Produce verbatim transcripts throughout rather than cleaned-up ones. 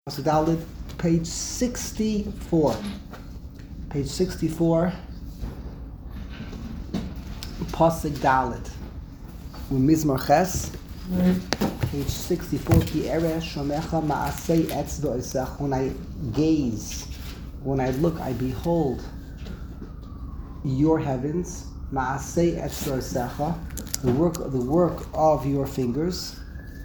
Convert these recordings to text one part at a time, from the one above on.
Dalit, page sixty-four. Page sixty-four. Pasuk Dalit. Mizmor Ches. Page sixty-four. Ki ereh shomecha ma'asei etzvo isach. When I gaze, when I look, I behold your heavens. Ma'asei etzvo isacha. The work, the work of your fingers.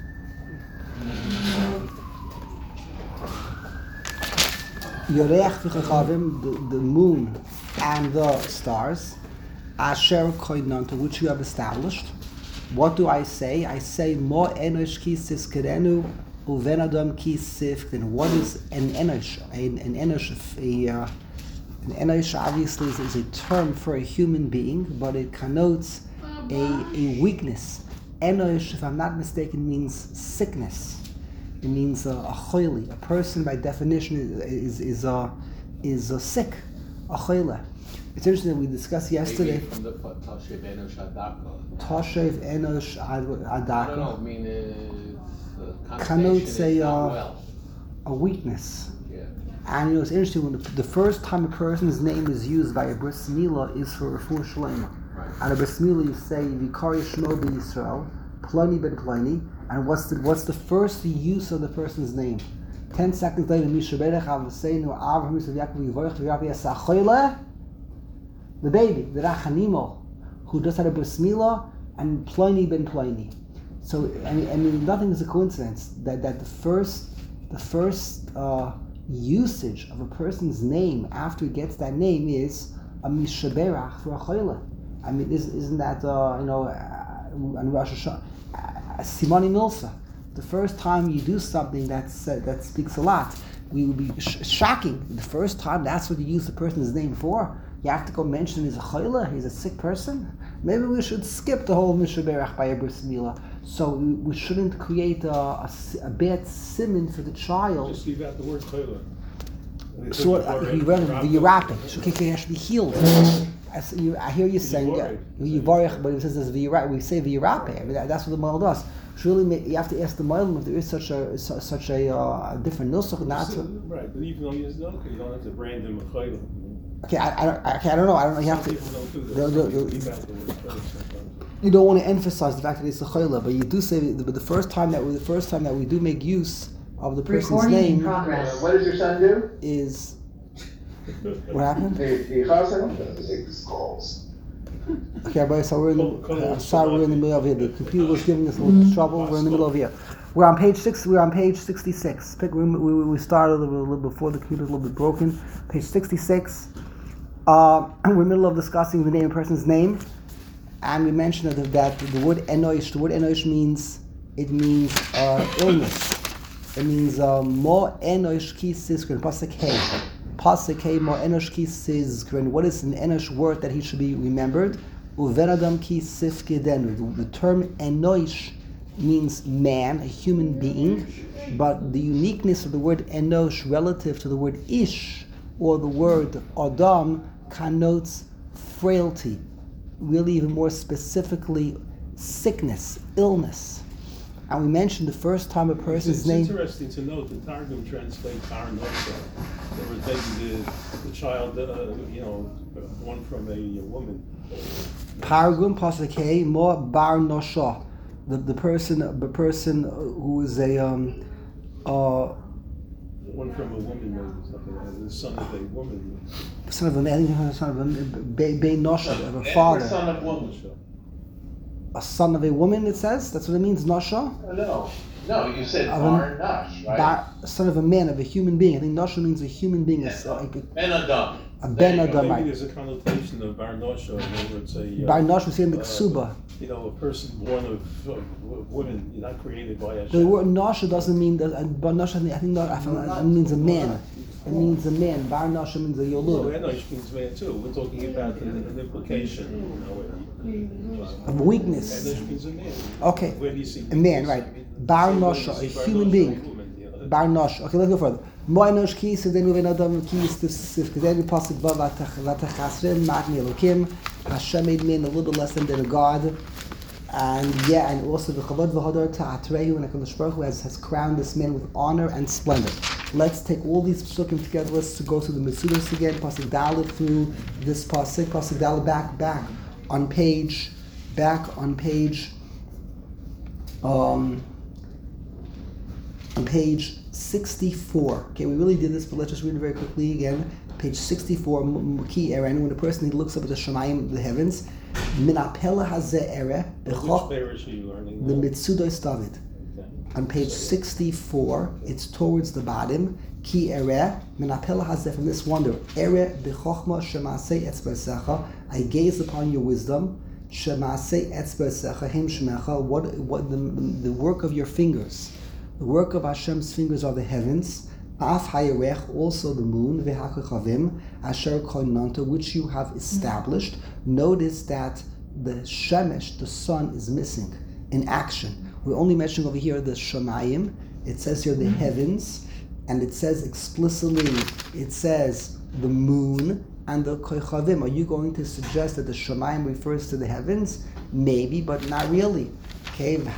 Yorech v'chachavim, the moon and the stars, asher koidnan, to which you have established. What do I say? I say, mo enosh ki siskerenu uven adam ki sifkin. What is an enosh? An, an enosh, a, uh, an enosh obviously is, is a term for a human being, but it connotes a, a weakness. Enosh, if I'm not mistaken, means sickness. It means uh, a choili. A person, by definition, is is a is a sick, a choile. It's interesting that we discussed yesterday. Maybe from the Tashev Enosh Adaka. Tashev Enosh Adaka. I don't know. I mean, uh, the connotes connotation is a not uh, well. a weakness. Yeah. And you know, it's interesting when the, the first time a person's name is used by a bris milah is for refuah shlema. Right. And a bris milah you say Vikari Shmo B'Yisrael, Pliny ben Pliny. And what's the what's the first use of the person's name? Ten seconds later, Mishaberech Avseinu Avraham Yisrael Yaakov Yivorech V'Yavi Yasachoyle, the baby, the Rachanimo, who just had a bris milah, and Pliny ben Pliny. So I mean, I mean, nothing is a coincidence that, that the first the first uh, usage of a person's name after he gets that name is a Mishaberach for a choyle. I mean, isn't, isn't that uh, you know uh, on Rosh Hashanah? Simoni Milsa. The first time you do something that's uh, that speaks a lot, we would be sh- shocking. The first time, that's what you use the person's name for. You have to go mention he's a choyle, he's a sick person. Maybe we should skip the whole Mishaberach by a bris milah. So we, we shouldn't create a, a, a bad siman for the child. Just leave out the word choyle. So uh, he read the Yirape. So he has to be healed. I, see you, I hear you saying yeah, Yivarech, but it says there's V'yirape. We say V'yirape. I mean, that, that's what the Mail does. Surely you have to ask the Mail if there is such a su- such a uh, different nusach. Not so, right, but even though you know, okay, you don't have to brand him a choyle. Okay, I, I don't. Okay, I don't know. I don't know. You have Some to. people don't do that. They'll, they'll, they'll, leave out the word choyle sometimes. You don't want to emphasize the fact that it's a choyle, but you do say. But the first time that we, the first time that we do make use of the person's Recording in name progress. Uh, what does your son do? is. What happened? He, he hustles? Take these calls. Okay, everybody, so we're in Call- call the, uh, it sorry, we're in the middle of here. The computer was giving us a little trouble. We're in the middle of here. We're on page six. We're on page sixty-six. Pick, we, we, we started a little, a little before the computer was a little bit broken. Page sixty-six. Uh, we're in the middle of discussing the name of a person's name, and we mentioned that, that the word enosh. The word enosh means it means uh, illness. It means mo enosh ki siskren pasuk hey. Pasuk hey mo enosh ki siskren. What is an enosh word that he should be remembered? Uven adam ki sifkedenu. The term enosh means man, a human being, but the uniqueness of the word enosh relative to the word ish or the word adam connotes frailty. Really, even more specifically, sickness, illness. And we mentioned the first time a person's it's, it's name. It's interesting to note that Targum translates Bar Nosha. They were taking the, the child, uh, you know, one from a, a woman. Pargum pasuk hey mo bar nosha. The the person the person who is a um uh One from a woman, maybe something like that. The son of a woman. son of a man, son of a be be nosha of a And father. son of woman. A son of a woman. It says that's what it means. Nosha. No, no, you said Of bar an- nash, right? Bar, son of a man, of a human being. I think nosha means a human being. It's like a, Ben Adam. a ben There you go. adam. Maybe Right. there's a connotation of Bar Nosha, in other words, a. Uh, Bar nosha we see in the uh, ksuba. You know, a person born of, of woman, you're not created by a. The word nosha doesn't mean that. Uh, bar nosha, I think no, I found, it means a man. It means a man. Bar nosha means a Well, yolud. Enosh means man too. We're talking about an, an implication. You know, Of weakness. Enosh means a man. Okay. Where do you see A man, weakness? right. I mean, Bar same way nosha, you a see Bar human Nosha, being. a woman, you know, Bar nosh. Okay, let's go further. Mo enosh ki sedenu ben adam ki sif kedenu pasuk va vatachasrim magni elokim. Hashem made man a little less than a god. And yeah, and also the Chavod v'Hodor Ta'atrehu, and HaKadosh Baruch Hu has, has crowned this man with honor and splendor. Let's take all these psukim together. Let's go through the Metzudos again. Pasuk Dalet through this pasuk. Pasuk Dalet back, back on page, back on page, um, on page sixty-four. Okay, we really did this, but let's just read it very quickly again. Page sixty-four, Muki Eren. When a person he looks up at the Shemayim, the heavens, Min Apela Hazeh Ere. Which parish are you learning? The Metzudos David. On page sixty-four, it's towards the bottom. Ki ereh min apel hazeh, from this wonder. Ereh b'chochma shemasei etzbeisecha. I gaze upon your wisdom. Shemasei etzbeisecha him shemecha. What what the, the work of your fingers? The work of Hashem's fingers are the heavens. Af hayerech, also the moon. V'hakachavim asher koinanta, which you have established. Notice that the shemesh, the sun, is missing in action. We're only mentioning over here the Shemayim. It says here the heavens, and it says explicitly, it says the moon and the Koichavim. Are you going to suggest that the Shemayim refers to the heavens? Maybe, but not really. Okay, these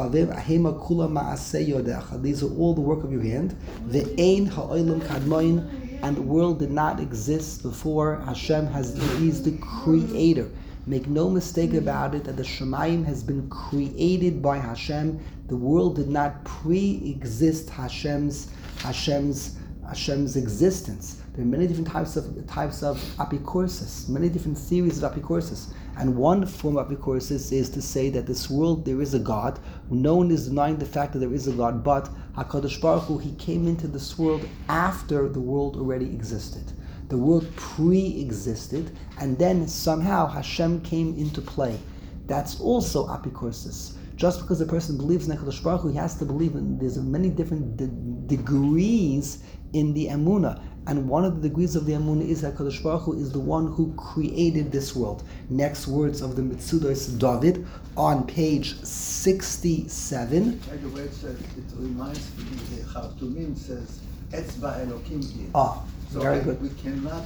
are all the work of your hand. The Ein Ha'olam Kadmoin, and the world did not exist before Hashem has. He's the creator. Make no mistake about it that the Shemayim has been created by Hashem. The world did not pre-exist Hashem's Hashem's Hashem's existence. There are many different types of types of apikorsis, many different theories of apikorsis. And one form of apikorsis is to say that this world, there is a God. No one is denying the fact that there is a God, but HaKadosh Baruch Hu, He came into this world after the world already existed. The world pre-existed, and then somehow Hashem came into play. That's also apikorsis. Just because a person believes in HaKadosh Baruch Hu, he has to believe in, there's many different de- degrees in the Emunah. And one of the degrees of the Emunah is that HaKadosh Baruch Hu is the one who created this world. Next words of the Metzudos David on page sixty-seven. By the way, it says, it reminds me, the Chartumim says, Etzba Elokim here. Ah, So very I- good. we cannot,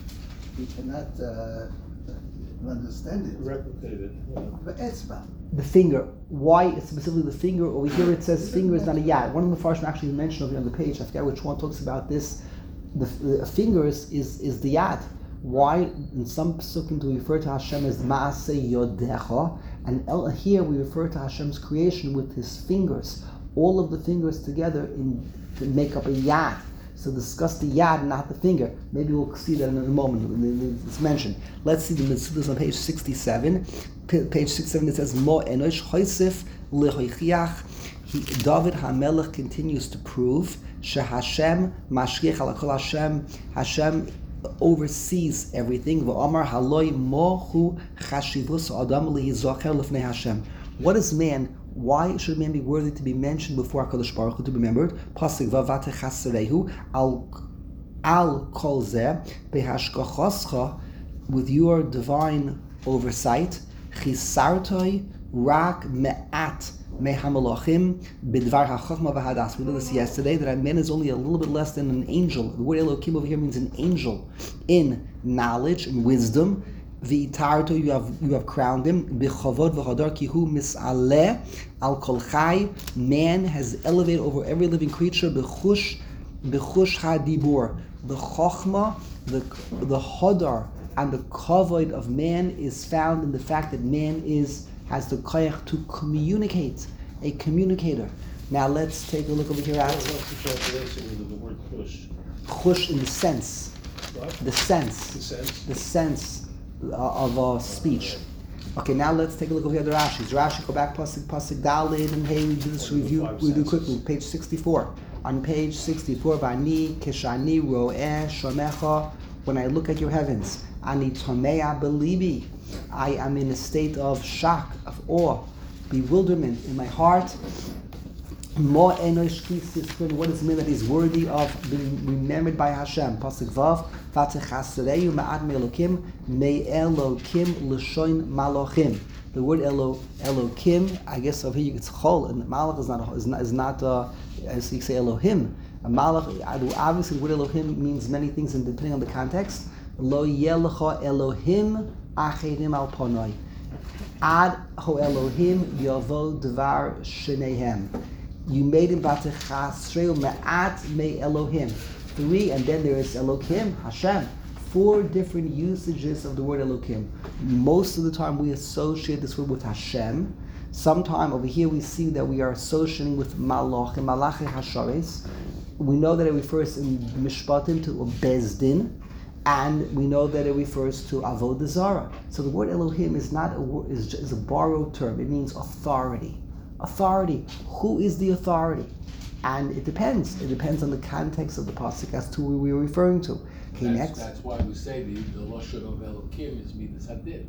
we cannot uh, understand it. Replicate it. Yeah. But Etzba. The finger. Why it's specifically the finger? Over here it says finger is not a yad. One of the Farshim actually mentioned over here on the page, I forget which one talks about this. The, the fingers is, is the yad. Why in some psukim do we refer to Hashem as Maaseh Yodecha, and el, here we refer to Hashem's creation with His fingers. All of the fingers together in to make up a yad. So discuss the yad, not the finger. Maybe we'll see that in a moment. It's mentioned. Let's see the Metzudos on page sixty-seven. P- page sixty-seven it says Mo Enosh Choisef Lehoichiach. David HaMelech continues to prove Shehashem Mashgiach Ala Kol Hashem. Hashem oversees everything. V'Amar Haloi Mohu Chashivus Adam Lihizocher Lefnei Hashem. What is man? Why should man be worthy to be mentioned before HaKadosh Baruch Hu, to be remembered? Pasuk Vavate Chaserehu Al Al Kol Zeh Behashgachoscha, with your divine oversight. Chisartoi Rak Me'at Mehamalachim Bidvar HaChachma V'Hadas. We did this yesterday, that man is only a little bit less than an angel. The word Elokim over here means an angel in knowledge and wisdom. V'itarto, you have you have crowned him. B'chavod v'chadar kihu mis'aleh al kol chai. Man has elevated over every living creature. B'chush b'chush hadibur. The chokhmah, the the hadar, and the kavod of man is found in the fact that man is has the koyach to communicate, a communicator. Now let's take a look over here at What's the translation of the word push? chush in the sense, What? the sense, The sense? the sense of uh, speech. Okay, now let's take a look over here at the Rashi's. Rashi, go back, pasuk pasuk dalid, and hey, we do this review. We do quickly. Page sixty-four. On page sixty-four, Vani keshani roeh shomecha. When I look at your heavens, ani tomea belibi. I am in a state of shock, of awe, bewilderment in my heart. Mo enosh kisiskin. What does it mean that he's worthy of being remembered by Hashem? Pasuk vav. Vatechasreyu ma'ad me'elokim me'elokim l'shoin malochim. The word elo Elokim, I guess over here it's chol, and malach is not is not, is not uh, as you say Elohim. A malach, obviously the word Elohim means many things, and depending on the context. Lo yelecha Elohim acherim al ponoi. Ad ho Elohim yavo dvar shenehem. You made him batechasreu me'at me Elohim. Three, and then there is Elohim, Hashem. Four different usages of the word Elohim. Most of the time we associate this word with Hashem. Sometime over here we see that we are associating with Malach and Malachi Hashares. We know that it refers in Mishpatim to Bezdin, and we know that it refers to Avodah Zarah. So the word Elohim is not a word, is, is a borrowed term. It means authority. Authority. Who is the authority? And it depends. It depends on the context of the pasuk as to who we're referring to. Okay, That's, next. that's why we say the, the Lashon of Elokim is Midas Hadin.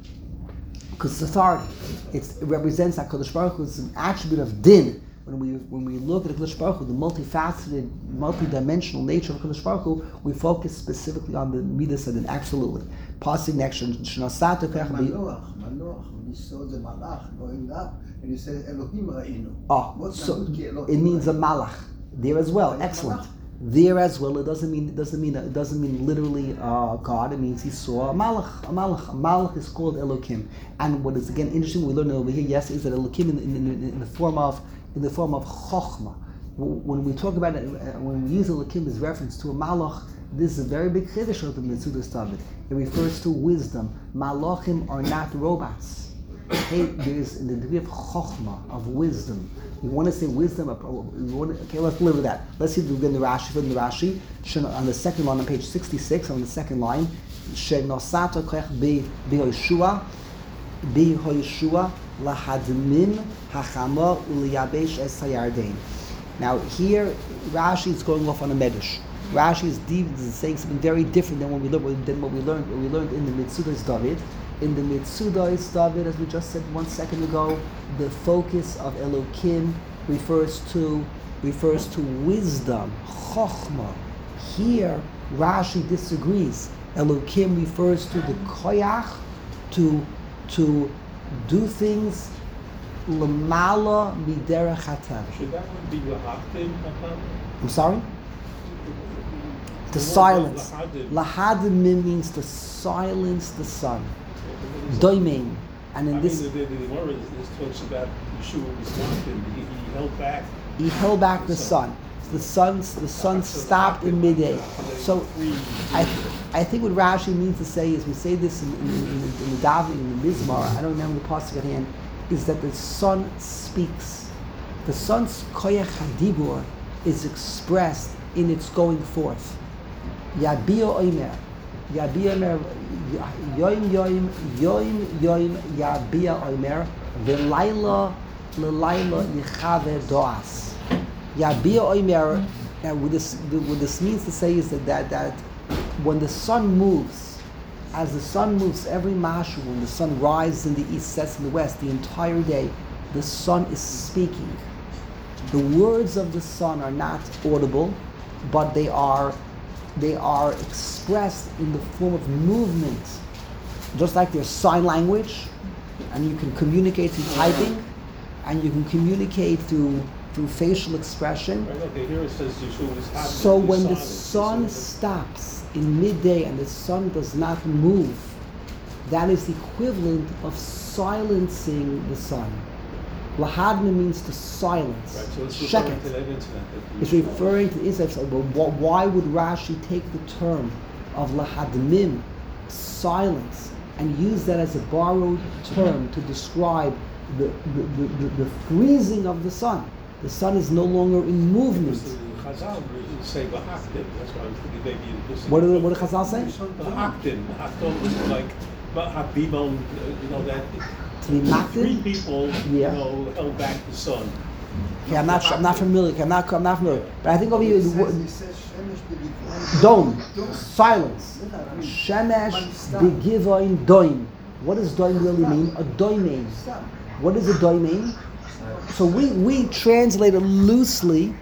Because it's authority. It's, it represents HaKadosh Baruch Hu. It's an attribute of din. When we when we look at HaKadosh Baruch Hu, the multifaceted, multidimensional nature of HaKadosh Baruch Hu, we focus specifically on the Midas Hadin. Absolutely. Pasuk next. Sh'nasata kach bi- Manoach, Manoach, when you saw the Malach going up, and you said Elohim Ra'inu. Oh, What so Namut ki it Elohim means a Ra'inu? malach there as well. Malach. Excellent. There as well. It doesn't mean it doesn't mean it doesn't mean literally uh, God. It means he saw a malach. A malach. A malach is called Elokim. And what is again interesting, we learn over here, yes, is that Elokim in, in, in, in the form of in the form of chokhmah. When we talk about it, uh, when we use Elokim as reference to a malach, this is a very big chiddush of the Metzudas David. It refers to wisdom. Malachim are not robots. Okay, there is in the degree of chokhmah, of wisdom. You want to say wisdom? You want to, okay, let's live with that. Let's see if we get in the Rashi. From the Rashi, on the second line on page sixty-six, on the second line, she'nosata koach behoshua, behoshua lahadmim hachama uliyabesh es hayardein. Now here, Rashi is going off on a medrash. Rashi is, deep, is saying something very different than what we learned. Than what we learned. What we learned in the Metzudas David. In the Metzudas David, as we just said one second ago, the focus of Elokim refers to refers to wisdom, chokhmah. Here, Rashi disagrees. Elokim refers to the koyach, to to do things lamala miderech hatem. Should that one be Lahaktim? I'm sorry. To The word silence. Lahadim. Lahadimim means to silence the sun. Doimein. And in I this, mean, the, the, the Gemara is, is talks about Yeshua was Lahaktim. He, he held back. he held back the sun. The sun, the sun stopped in midday. So, I, I think what Rashi means to say is, we say this in, in, in, in the, in the Davening, in the Mizmar, I don't remember the pasuk at hand, is that the sun speaks. The sun's koyach hadibur is expressed in its going forth. Yabio oimer, Yabia oimer, yoim yoim, yoim yoim, Yabia oimer, v'layla, l'layla yichave doas. Yabia oimer, now what this, what this means to say is that, that, that when the sun moves, as the sun moves every mashu, when the sun rises in the east, sets in the west, the entire day, the sun is speaking. The words of the sun are not audible, but they are they are expressed in the form of movement. Just like there's sign language, and you can communicate through typing, and you can communicate through through facial expression. Right, okay, here it says Yeshua was Lahaktim. So when the sun sun stops in midday and the sun does not move, that is the equivalent of silencing the sun. Lahadna means to silence. Right, so it's Sheket. referring to that incident. that It's Yeshua- referring to the incident. But wh- why would Rashi take the term of lahadmim, silence, and use that as a borrowed term to describe the, the, the, the, the freezing of the sun? The sun is no longer in movement. Because the Chazal really say Lahaktim. That's why I'm thinking maybe this is- What do, what do Chazal say? Lahaktim. Lahaktim is like Habibon, you know, that To be three maktim? people, Yeah. you know, held back the sun. Okay, I'm not. su- I'm not familiar. Okay, I'm not. I'm not familiar. But I think over here, It the says, word it says Shemesh b'Givon. dome, Dome. silence. Shemesh b'givoin doim. What does doim really mean? A doimein. Stop. What is a doimein? So we we translate it loosely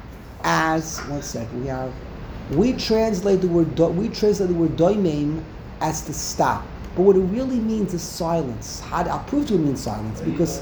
as one second. We have we translate the word do, we translate the word doimein as to stop. But what it really means is silence. How, I'll prove to it means silence because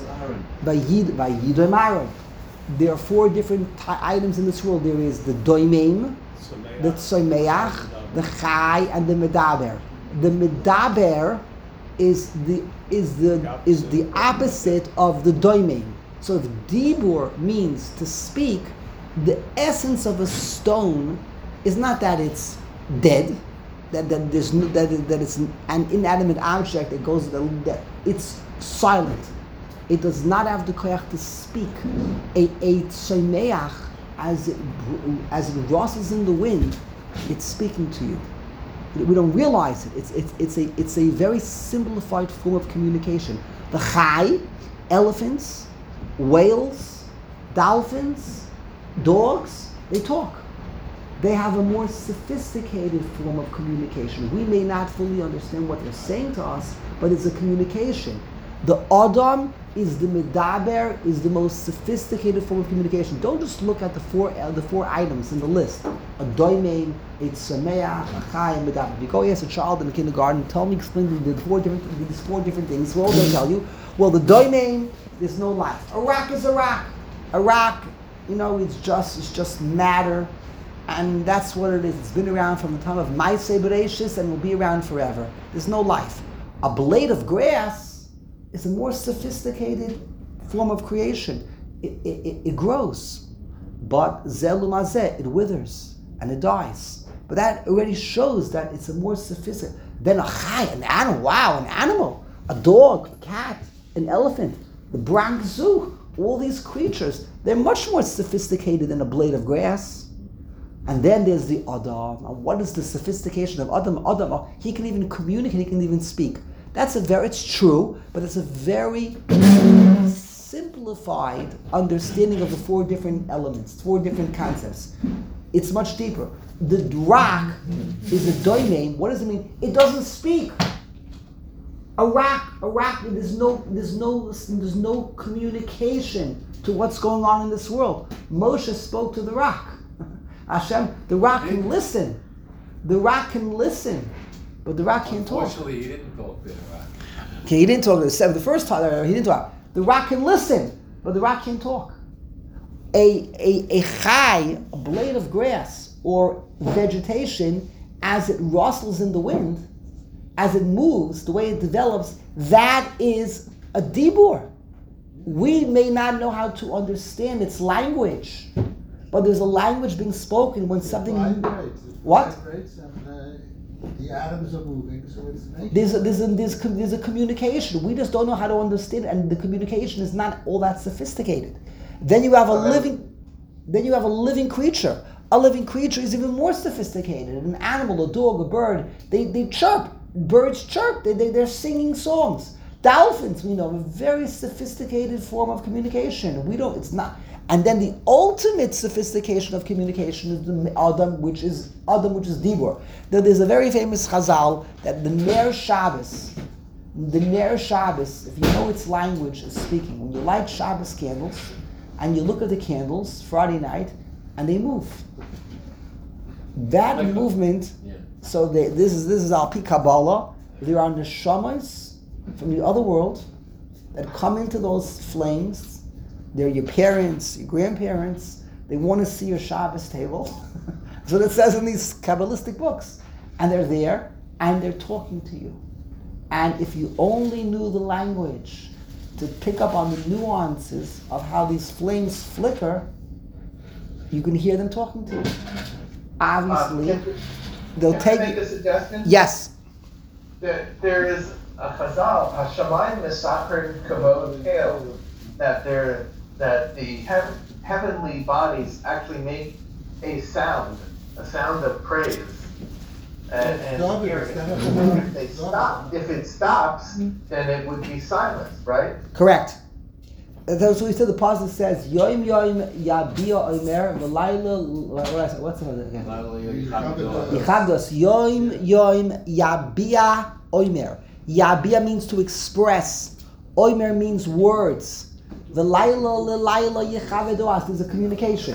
Vayid Vayidoim Aaron. There are four different ty- items in this world. There is the doimein, the tzomeach, the chai, and the medaber. The medaber is the is the is the opposite of the doimein. So if dibur means to speak, the essence of a stone is not that it's dead, that that there's no, that that it's an inanimate object that goes that it's silent. It does not have the koyach to speak. A a tzomeach, as it as it rustles in the wind, it's speaking to you. We don't realize it. It's it's it's a it's a very simplified form of communication. The chai, elephants, whales, dolphins, dogs, they talk. They have a more sophisticated form of communication. We may not fully understand what they're saying to us, but it's a communication. The Adam is the Medaber, is the most sophisticated form of communication. Don't just look at the four uh, the four items in the list. A doimein, a tzameach, a chai, and Medaber. If you go ask a child in the kindergarten, tell me, explain the four different, these four different things. What will they tell you? Well, the doimein, there's no life. A rock is a rock. A rock, you know, it's just it's just matter. And that's what it is. It's been around from the time of Maaseh Bereshis and will be around forever. There's no life. A blade of grass is a more sophisticated form of creation. It, it, it, it grows. But Zelu Mazeh, it withers and it dies. But that already shows that it's a more sophisticated. Then a chai, an animal, wow, an animal. A dog, a cat, an elephant, the Bronx Zoo, all these creatures, they're much more sophisticated than a blade of grass. And then there's the Adam. And what is the sophistication of Adam? Adam, oh, he can even communicate, he can even speak. That's a very, it's true, but it's a very simplified understanding of the four different elements, four different concepts. It's much deeper. The rock is a doimein. What does it mean? It doesn't speak. A rock, a rock, there's no, there's no, there's no communication to what's going on in this world. Moshe spoke to the rock. Hashem, the rock can listen. The rock can listen, but the rock can't talk. Unfortunately, he didn't talk to the rock. Okay, he didn't talk to the seven. The first time he didn't talk. The rock can listen, but the rock can't talk. A a a chai, a blade of grass or vegetation, as it rustles in the wind, as it moves, the way it develops, that is a dibur. We may not know how to understand its language, but there's a language being spoken when something. Vibrates. It What? vibrates and uh, the atoms are moving, so it's making. There's a, there's, a, there's, com- there's a communication. We just don't know how to understand it, and the communication is not all that sophisticated. Then you have a living, then you have a living creature. A living creature is even more sophisticated. An animal, a dog, a bird, they, they chirp. Birds chirp. They, they, they're singing songs. Dolphins, we know, a very sophisticated form of communication. We don't, it's not. And then the ultimate sophistication of communication is the Adam, which is Adam, which is Dibur. Now, there's a very famous Chazal that the Ner Shabbos, the Ner Shabbos, if you know its language, is speaking. When you light Shabbos candles and you look at the candles Friday night and they move, that Like movement. Yeah. So they, this is this is Al Pi Kabbalah. There are neshamas from the other world that come into those flames. They're your parents, your grandparents. They want to see your Shabbos table. So it says in these Kabbalistic books. And they're there, and they're talking to you. And if you only knew the language to pick up on the nuances of how these flames flicker, you can hear them talking to you. Obviously, Um, can, they'll can take I make a suggestion? Yes. There, there is a chazal, Hashamayim Misachrin Kavod Hail, that there that the heav- heavenly bodies actually make a sound, a sound of praise. And, and David, here, is that a- if they stop, if it stops, then it would be silence, right? Correct. That's what we said. The pasuk says, "Yoim yoim yabia omer v'layla." What's the other again? Yichavdos. Yoim yoim yabia omer. Yabia means to express. Omer means words. V'layla l'layla yichavedos. There's a communication.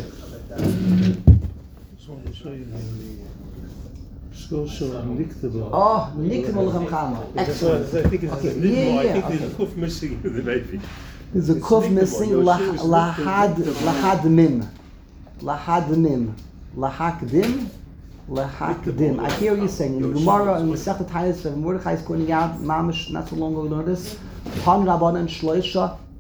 Oh, nikmol chamchama. Excellent. I think it's Okay, a yeah, I yeah, think okay. there's a kuf missing in the maybe. There's a kuf missing. lah- Lahad lahad mim. Lahad mim. Lahakdim. Lahakdim. I hear you saying in the Gemara and Masechet Taanis, Mordechai is pointing out, Mamish, not so long ago we learned this. Pan Rabbanan Shloisha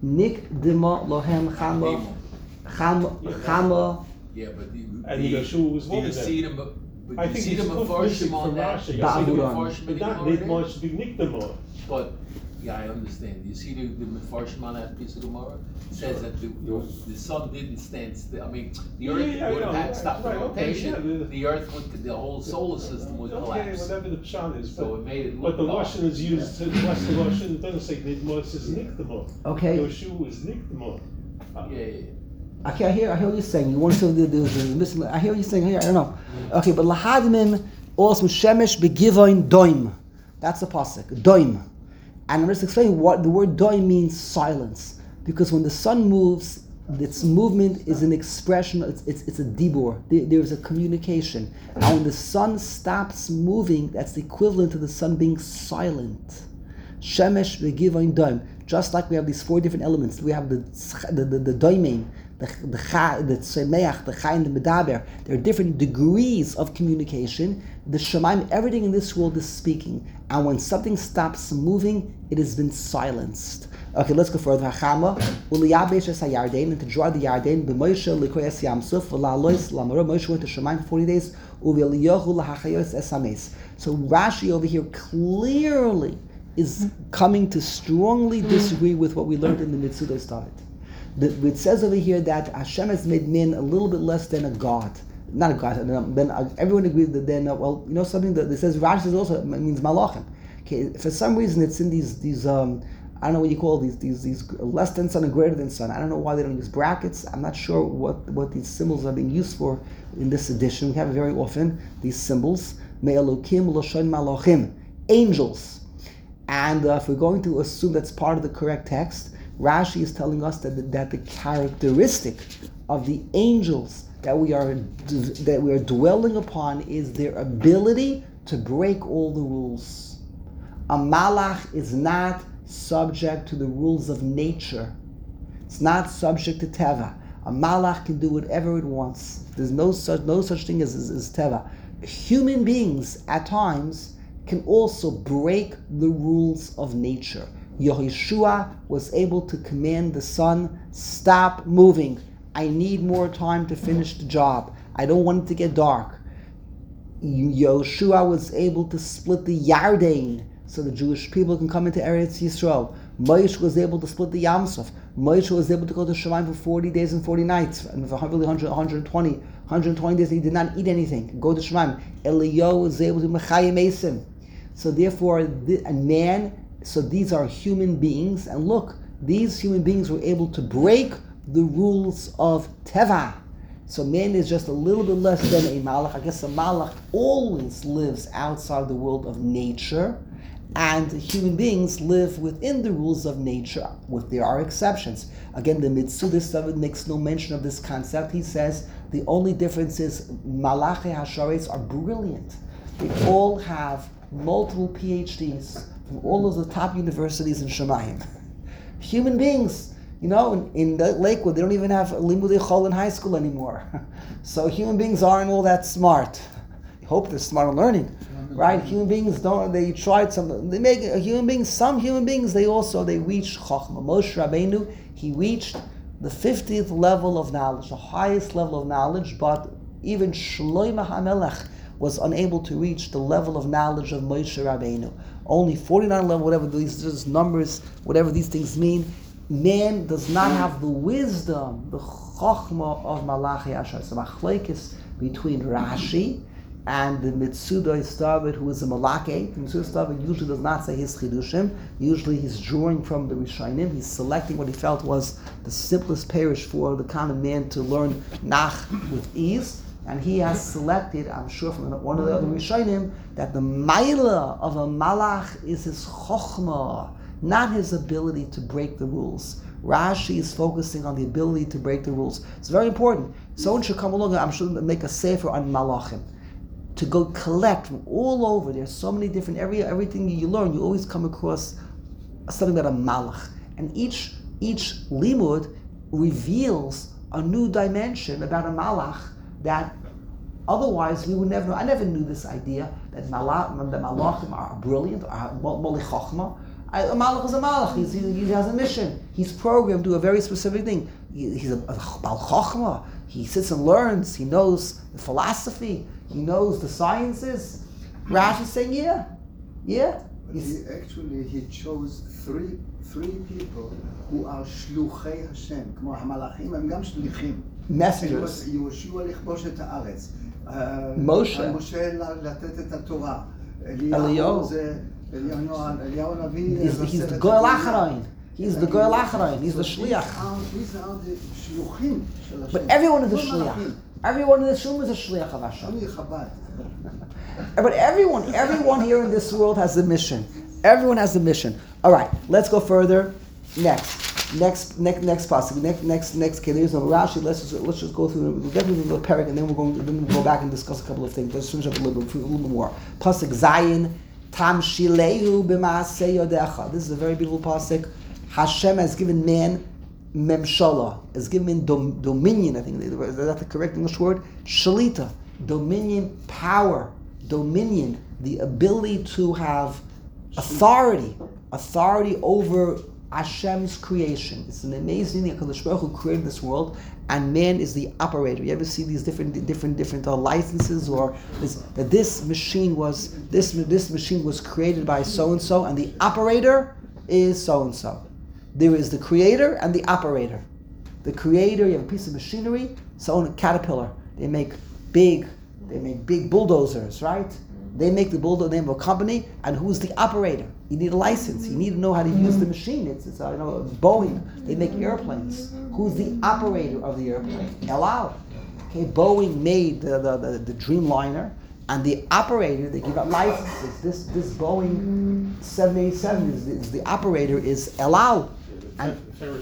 Nikdima lohem chama, chama, chama. Yeah, but the, And the, Yeshua was do one you of them. see them? But I you think see it's them good Mefarshim missing on from that. Rashi. You see Ba'aburan. the Mefarshim But in the that Gemara need there? much big nikdama. But yeah, I understand. You see the, the Mefarshim on that piece of the Gemara? It says that the, the, the sun didn't stand still. I mean, the earth Yeah, yeah, would I have know. had stopped Right, the okay, rotation. yeah, the- the earth would, the whole solar system would Okay, collapse. whatever the pshat is. So But, it made it but look the dark. Russian is used to bless the Russian. It doesn't say nidma, it says nikdama. Okay. Yeshua is nikdama. Uh, Yeah, yeah, yeah. Okay, I hear, I hear what you're saying. You want to the, the, the, the missing. I hear what you're saying here. I don't know. Okay, but lahadimim also shemesh begivoin doim. That's the pasuk. Doim, and I'm just explaining what the word doim means. Silence, because when the sun moves, its movement is an expression. It's it's, it's a dibur. There, there's a communication, and when the sun stops moving, that's the equivalent to the sun being silent. Shemesh begivoin doim. Just like we have these four different elements, we have the the the, the doimim, the the cha, the tzemeach, the chai, and the medaber. There are different degrees of communication. The shemaim, everything in this world is speaking, and when something stops moving, it has been silenced. Okay, let's go further. Hachama uliyabesh es hayarden, and to draw the yarden b'Moshe likoyes yamsuf v'la'alois l'amaro. Moshe went to Shemaim for forty days. Uveliyahu lahachayos es hames. So Rashi over here clearly is coming to strongly disagree with what we learned in the Mitzudah started. The, it says over here that Hashem has made men a little bit less than a god. Not a god, then uh, everyone agrees that then, uh, well, you know something that, that says, Rashi says also it means malachim. Okay, for some reason it's in these, these um, I don't know what you call these, these, these less than sun and greater than sun. I don't know why they don't use brackets. I'm not sure what, what these symbols are being used for in this edition. We have it very often, these symbols. Me'elokim l'shon malachim, angels. And uh, if we're going to assume that's part of the correct text, Rashi is telling us that the, that the characteristic of the angels that we are that we are dwelling upon is their ability to break all the rules. A malach is not subject to the rules of nature. It's not subject to teva. A malach can do whatever it wants. There's no such no such thing as, as, as teva. Human beings at times can also break the rules of nature. Yehoshua was able to command the sun, stop moving. I need more time to finish the job. I don't want it to get dark. Yehoshua was able to split the Yarden so the Jewish people can come into Eretz Yisrael. Moshe was able to split the Yam Suf. Moshe was able to go to Shemaim for forty days and forty nights, and for one hundred, one hundred twenty, one hundred twenty days he did not eat anything. Go to Shemaim. Eliyahu was able to Mechayim Esim. So therefore, a man, so these are human beings, and look, these human beings were able to break the rules of Teva. So man is just a little bit less than a malach. I guess a malach always lives outside the world of nature, and human beings live within the rules of nature. With there are exceptions. Again, the Mitzudah makes no mention of this concept. He says the only difference is Malachi Hasharetz are brilliant. They all have multiple P H Ds from all of the top universities in Shemayim. Human beings, you know, in, in the Lakewood, they don't even have Limudei Chol in high school anymore. So human beings aren't all that smart. I hope they're smart in learning, right? Human beings don't, they tried something, they make, human beings, some human beings, they also, they reach Chachma. Moshe Rabbeinu, he reached the fiftieth level of knowledge, the highest level of knowledge, but even Shlomo HaMelech was unable to reach the level of knowledge of Moshe Rabbeinu. Only forty-nine level, whatever these, these numbers, whatever these things mean, man does not have the wisdom, the chokhmah of Malachi Asher. So machlekes between Rashi and the Mitzudah Istavit, who is a Malake. The Mitzudah Istavit usually does not say his chidushim. Usually he's drawing from the Rishonim. He's selecting what he felt was the simplest parish for the common man to learn Nach with ease. And he has selected, I'm sure from one of the other Rishonim, that the Maila of a Malach is his Chokhmah, not his ability to break the rules. Rashi is focusing on the ability to break the rules. It's very important. Someone should come along, I'm sure, make a sefer on Malachim, to go collect from all over. There's so many different, every everything you learn, you always come across something about a Malach. And each, each limud reveals a new dimension about a Malach that otherwise we would never know. I never knew this idea that malach, the malachim are brilliant, are molech chochma. I, a malach is a malach. He's, he, he has a mission. He's programmed to do a very specific thing. He, he's a, a bal chochmah. He sits and learns. He knows the philosophy. He knows the sciences. Rashi is saying, yeah, yeah. But he actually he chose three three people who are shluchei Hashem. כמו המלאכים הם גם שליחים. Messengers. יהושע לכבוש את הארץ. משה. משה לתת את התורה. אליהו. זה אליהו הנביא. He's, he's the goel acharain. He's the goel acharain. He's the shliach. These are the shluchim של Hashem. But everyone is a shliach. Everyone in this room is a shliach of Hashem. only Chabad. But everyone, everyone here in this world has a mission. Everyone has a mission. All right, let's go further. Next, next, next, next passage. Next, next, next. Okay, there's no Rashi. Let's just let's just go through. We'll get through the parak, and then we're going. Then we'll go back and discuss a couple of things. Let's finish up a little bit, a little bit more. Pasuk Zayin, Tam Shileu b'Maaseh Yodecha. This is a very beautiful pasuk. Hashem has given man memshala, has given man dom, dominion. I think is that the correct English word? Shalita, dominion, power. Dominion, the ability to have authority, authority over Hashem's creation. It's an amazing thing. HaKadosh Baruch Hu created this world, and man is the operator. You ever see these different, different, different uh, licenses, or this, that this machine was this this machine was created by so and so, and the operator is so and so. There is the creator and the operator. The creator, you have a piece of machinery. So a Caterpillar, they make big. They make big bulldozers, right? They make the bulldozer name of a company, and who's the operator? You need a license. You need to know how to use the machine. It's, it's uh, you know, Boeing. They make airplanes. Who's the operator of the airplane? El Al. Okay, Boeing made the, the, the, the Dreamliner, and the operator, they give out licenses. This this Boeing seven eighty-seven is, is the operator is El Al. And,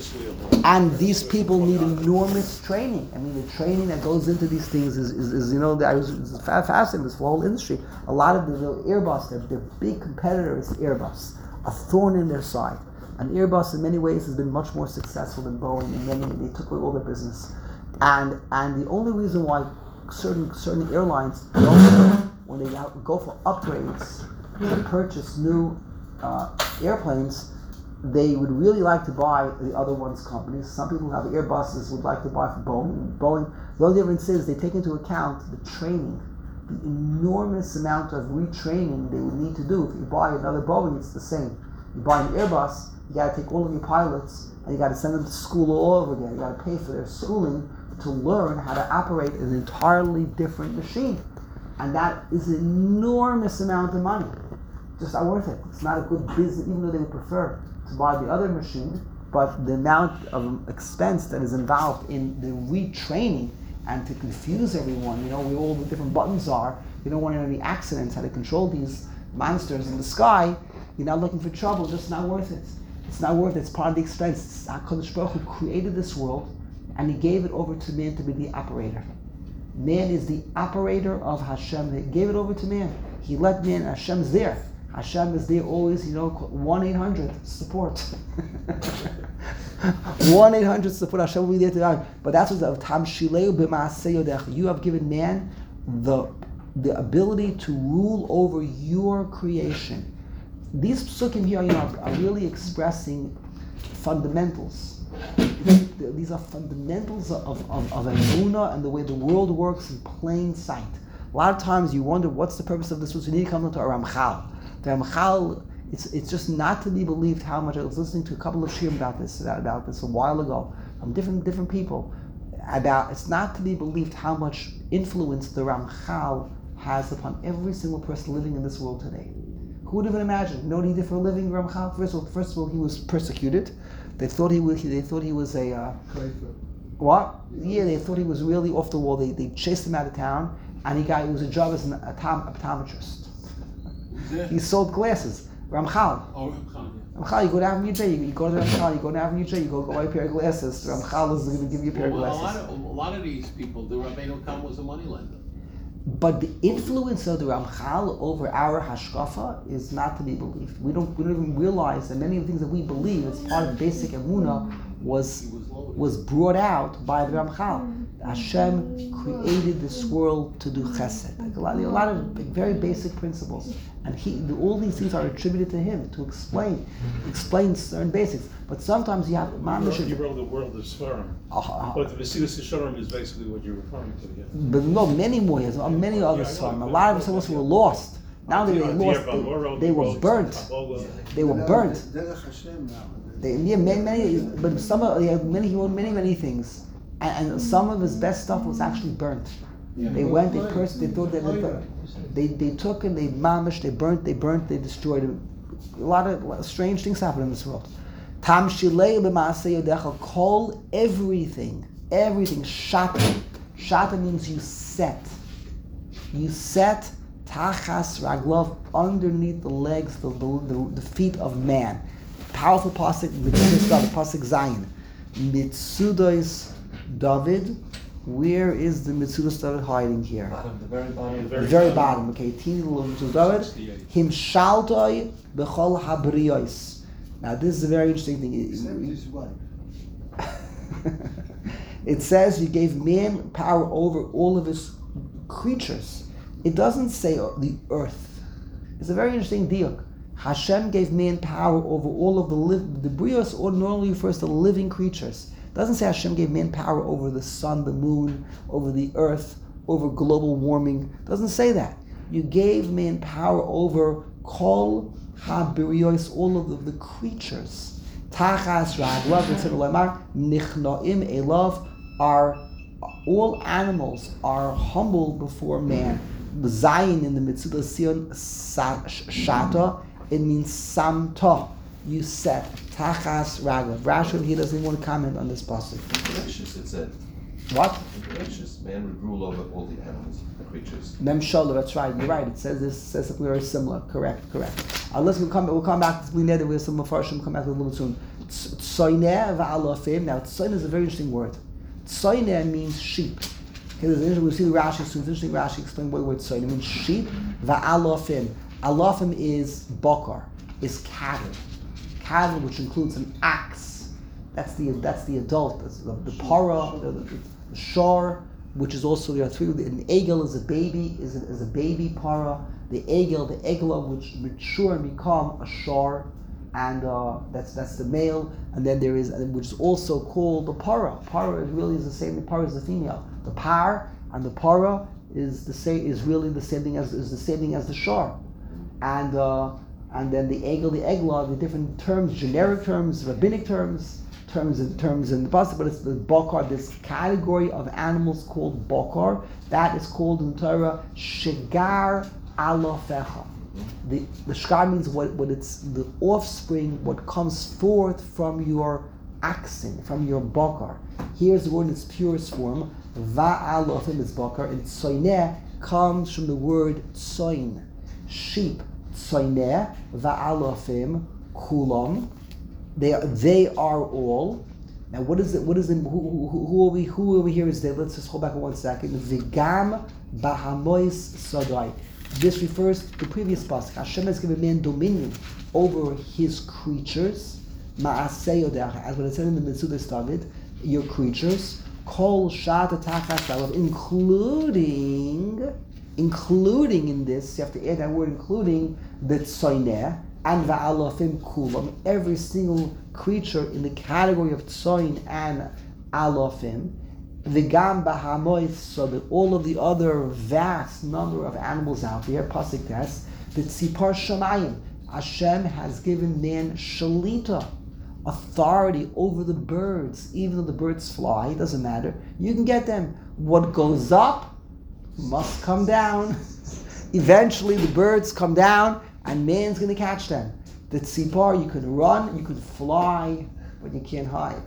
and these people need enormous training. I mean, the training that goes into these things is, is, is you know, I was it's fascinating, this whole industry. A lot of the, the Airbus, their, their big competitor is Airbus, a thorn in their side. And Airbus, in many ways, has been much more successful than Boeing. In many, they took away all their business. And and the only reason why certain certain airlines don't, when they go for upgrades to purchase new uh, airplanes, they would really like to buy the other one's companies. Some people who have Airbuses would like to buy from Boeing. Boeing. The only difference is they take into account the training, the enormous amount of retraining they would need to do. If you buy another Boeing, it's the same. You buy an Airbus, you got to take all of your pilots and you got to send them to school all over again. You got to pay for their schooling to learn how to operate an entirely different machine, and that is an enormous amount of money. Just not worth it. It's not a good business, even though they would prefer to buy the other machine, but the amount of expense that is involved in the retraining and to confuse everyone, you know, where all the different buttons are, you don't want any accidents, how to control these monsters in the sky, you're not looking for trouble, just not worth it. It's not worth it, it's part of the expense. HaKadosh Baruch Hu created this world, and he gave it over to man to be the operator. Man is the operator of Hashem. He gave it over to man. He let man, Hashem's there. Hashem is there always, you know, one eight hundred support. one eight hundred support, Hashem will be there to die. But that's what the Tam Shileu b'Maaseh Yodecha. You have given man the, the ability to rule over your creation. These psukim here, you know, are really expressing fundamentals. These are fundamentals of, of, of Emunah and the way the world works in plain sight. A lot of times you wonder, what's the purpose of this? You need to come to a Ramchal. The Ramchal, it's it's just not to be believed how much. I was listening to a couple of shirim about this about this a while ago from different different people. About it's not to be believed how much influence the Ramchal has upon every single person living in this world today. Who would have imagined? You know what he did for a living, Ramchal? First of all, first of all, he was persecuted. They thought he was. They thought he was a. Uh, what? Yeah, they thought he was really off the wall. They they chased him out of town, and he got. He was a job as an optom- optometrist. He sold glasses. Ramchal. Oh, Ramchal. Ramchal, you go to Avenue J. You, you go to Ramchal. You go to Avenue J. You go buy a pair of glasses. Ramchal is going to give you a pair Well, of a lot glasses. of, a lot of these people, the Rabbeinu Tam was a moneylender. But the influence of the Ramchal over our hashkafa is not to be believed. We don't, we don't even realize that many of the things that we believe as part of basic emunah was He was loaded. was brought out by the Ramchal. Hashem created this world to do chesed. Like a lot, a lot of very basic principles, and he, all these things are attributed to him to explain, explain certain basics. But sometimes you have You mamish. wrote, you wrote the world of Sfarim. Uh, uh, But the Mesilas Yesharim is basically what you're referring to, yeah. But no, many more. There's many Yeah, other I know. svarim. A lot of us were lost. Now they were lost. They, they were burnt. They were burnt. Derech Hashem now. They, yeah, many, many, but some of yeah, many he wrote many, many things, and, and some of his best stuff was actually burnt. They went, they cursed, they thought they they they took and they mamish, they burnt, they burnt, they destroyed it. A lot of, a lot of strange things happen in this world. Tam shilei b'maaseh yodecha, kol everything, everything. Shata, shata means you set, you set tachas raglov, underneath the legs, the the, the, the feet of man. Powerful pasuk, Mitzudos David, pasuk Zion. Mitzudos David. Where is the Mitzudos David hiding here? Bottom, the very bottom. The very bottom. Okay, Tini Mitzudos David. Him shaltoi bechol habriyos. Now this is a very interesting thing. Except his wife. It says you gave man power over all of his creatures. It doesn't say the earth. It's a very interesting diuk. Hashem gave man power over all of the liv- the brios ordinarily refers to living creatures. It doesn't say Hashem gave man power over the sun, the moon, over the earth, over global warming. It doesn't say that. You gave man power over kol ha-brios, all of the, the creatures. Tachas raglav nichnaim elav, are all animals are humble before man. Zion in the Mitzudos Sion shata. It means samta, you set, tachas raglav. Rashi, he doesn't want to comment on this pasuk. Gracious, it said. What? Gracious, man would rule over all the animals, the creatures. Mem Shala, that's right. You're right. It says this says something very similar. Correct, correct. Uh, let's we'll come. We'll come back. We know that with some mafarshim. We'll come back to it a little soon. Tsoyneh va'alafim. Now, tsoyneh is a very interesting word. Tsoyneh means sheep. Okay, there's an interesting, we'll see the Rashi soon. It's interesting. Rashi explain what the word tsoyneh means. Sheep va'alafim. Alafim is bakar, is cattle, cattle which includes an ox. That's the that's the adult. That's the, the para, the, the, the shar, which is also there are three. An egel is a baby, is a, is a baby para. The egel, the egla, which mature and become a shar, and uh, that's that's the male. And then there is, which is also called the para. Para really is the same. The para is the female. The par and the para is the same. Is really the same thing as is the same thing as the shar. And uh, and then the egel, the egla, the different terms, generic terms, rabbinic terms, terms and terms in the pasuk, but it's the bakar, this category of animals called bakar, that is called in Torah shigar alafecha. The the shigar means what, what it's the offspring, what comes forth from your oxen, from your bakar. Here's the word in its purest form, va'alafim is bakar, and tsoyneh comes from the word tsoyn, sheep. Tsoyneh va'alafim kulam. They are, they are all. Now, what is it? What is it? Who, who, who are we? Who over here is there? Let's just hold back for one second. Vigam bahamois sadai. This refers to the previous pasuk. Hashem has given man dominion over his creatures. Ma'aseh yodecha, as what it said in the Mitzudos David, your creatures. Kol shata tachas, including. Including in this, you have to add that word including the tsoyneh and va'alafim kulam, every single creature in the category of tsoyn and alafim, v'gam bahamois, so that all of the other vast number of animals out there, pasuk tes, the tzipar shamayim, Hashem has given man shalita, authority over the birds, even though the birds fly, it doesn't matter, you can get them. What goes up must come down. Eventually the birds come down and man's going to catch them. The tzipar, you can run, you can fly, but you can't hide.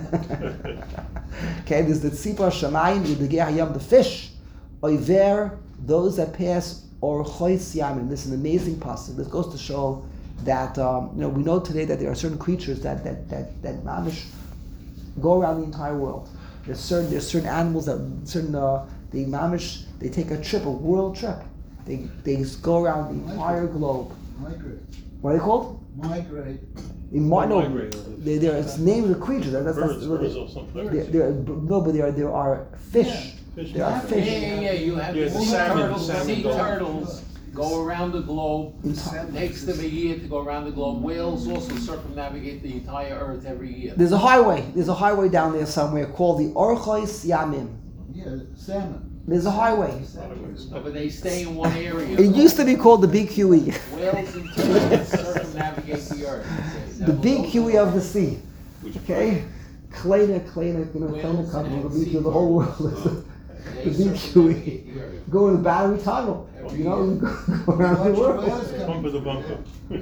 Okay, there's the tzipar shamayim, the hayam, the fish. Oiver, those that pass, or chois yamin. This is an amazing pasuk. This goes to show that um, you know we know today that there are certain creatures that that that that mamish go around the entire world. There's certain there's certain animals that certain uh, the mamish they take a trip, a world trip. They they go around the entire globe. Migrate. What are they called? Migrate. In my, no, Migrate. they, they're it's named a creature. That, that's, Birds, that's, birds or something. there, there, are- no, but there are there are fish. Fish. There are Yeah, fish. yeah, yeah, you have Yeah, sea the salmon- turtles, the salmon sea go- turtles go around the globe, In time. takes them a year to go around the globe. Whales also circumnavigate the entire earth every year. There's a highway. There's a highway down there somewhere called the Orchois Yamim. Yeah, salmon. There's a highway. But they stay in one area. It used to be called the Big Huey, Whales and turtles circumnavigate the earth. the Big Huey of the sea. Okay, Kleiner, Kleiner, you know, Kleiner company will be through the whole world. They The Big circumnavigate Huey. the earth. Go in the battery tunnel. You know, and go, go around the world. Bumper to bumper.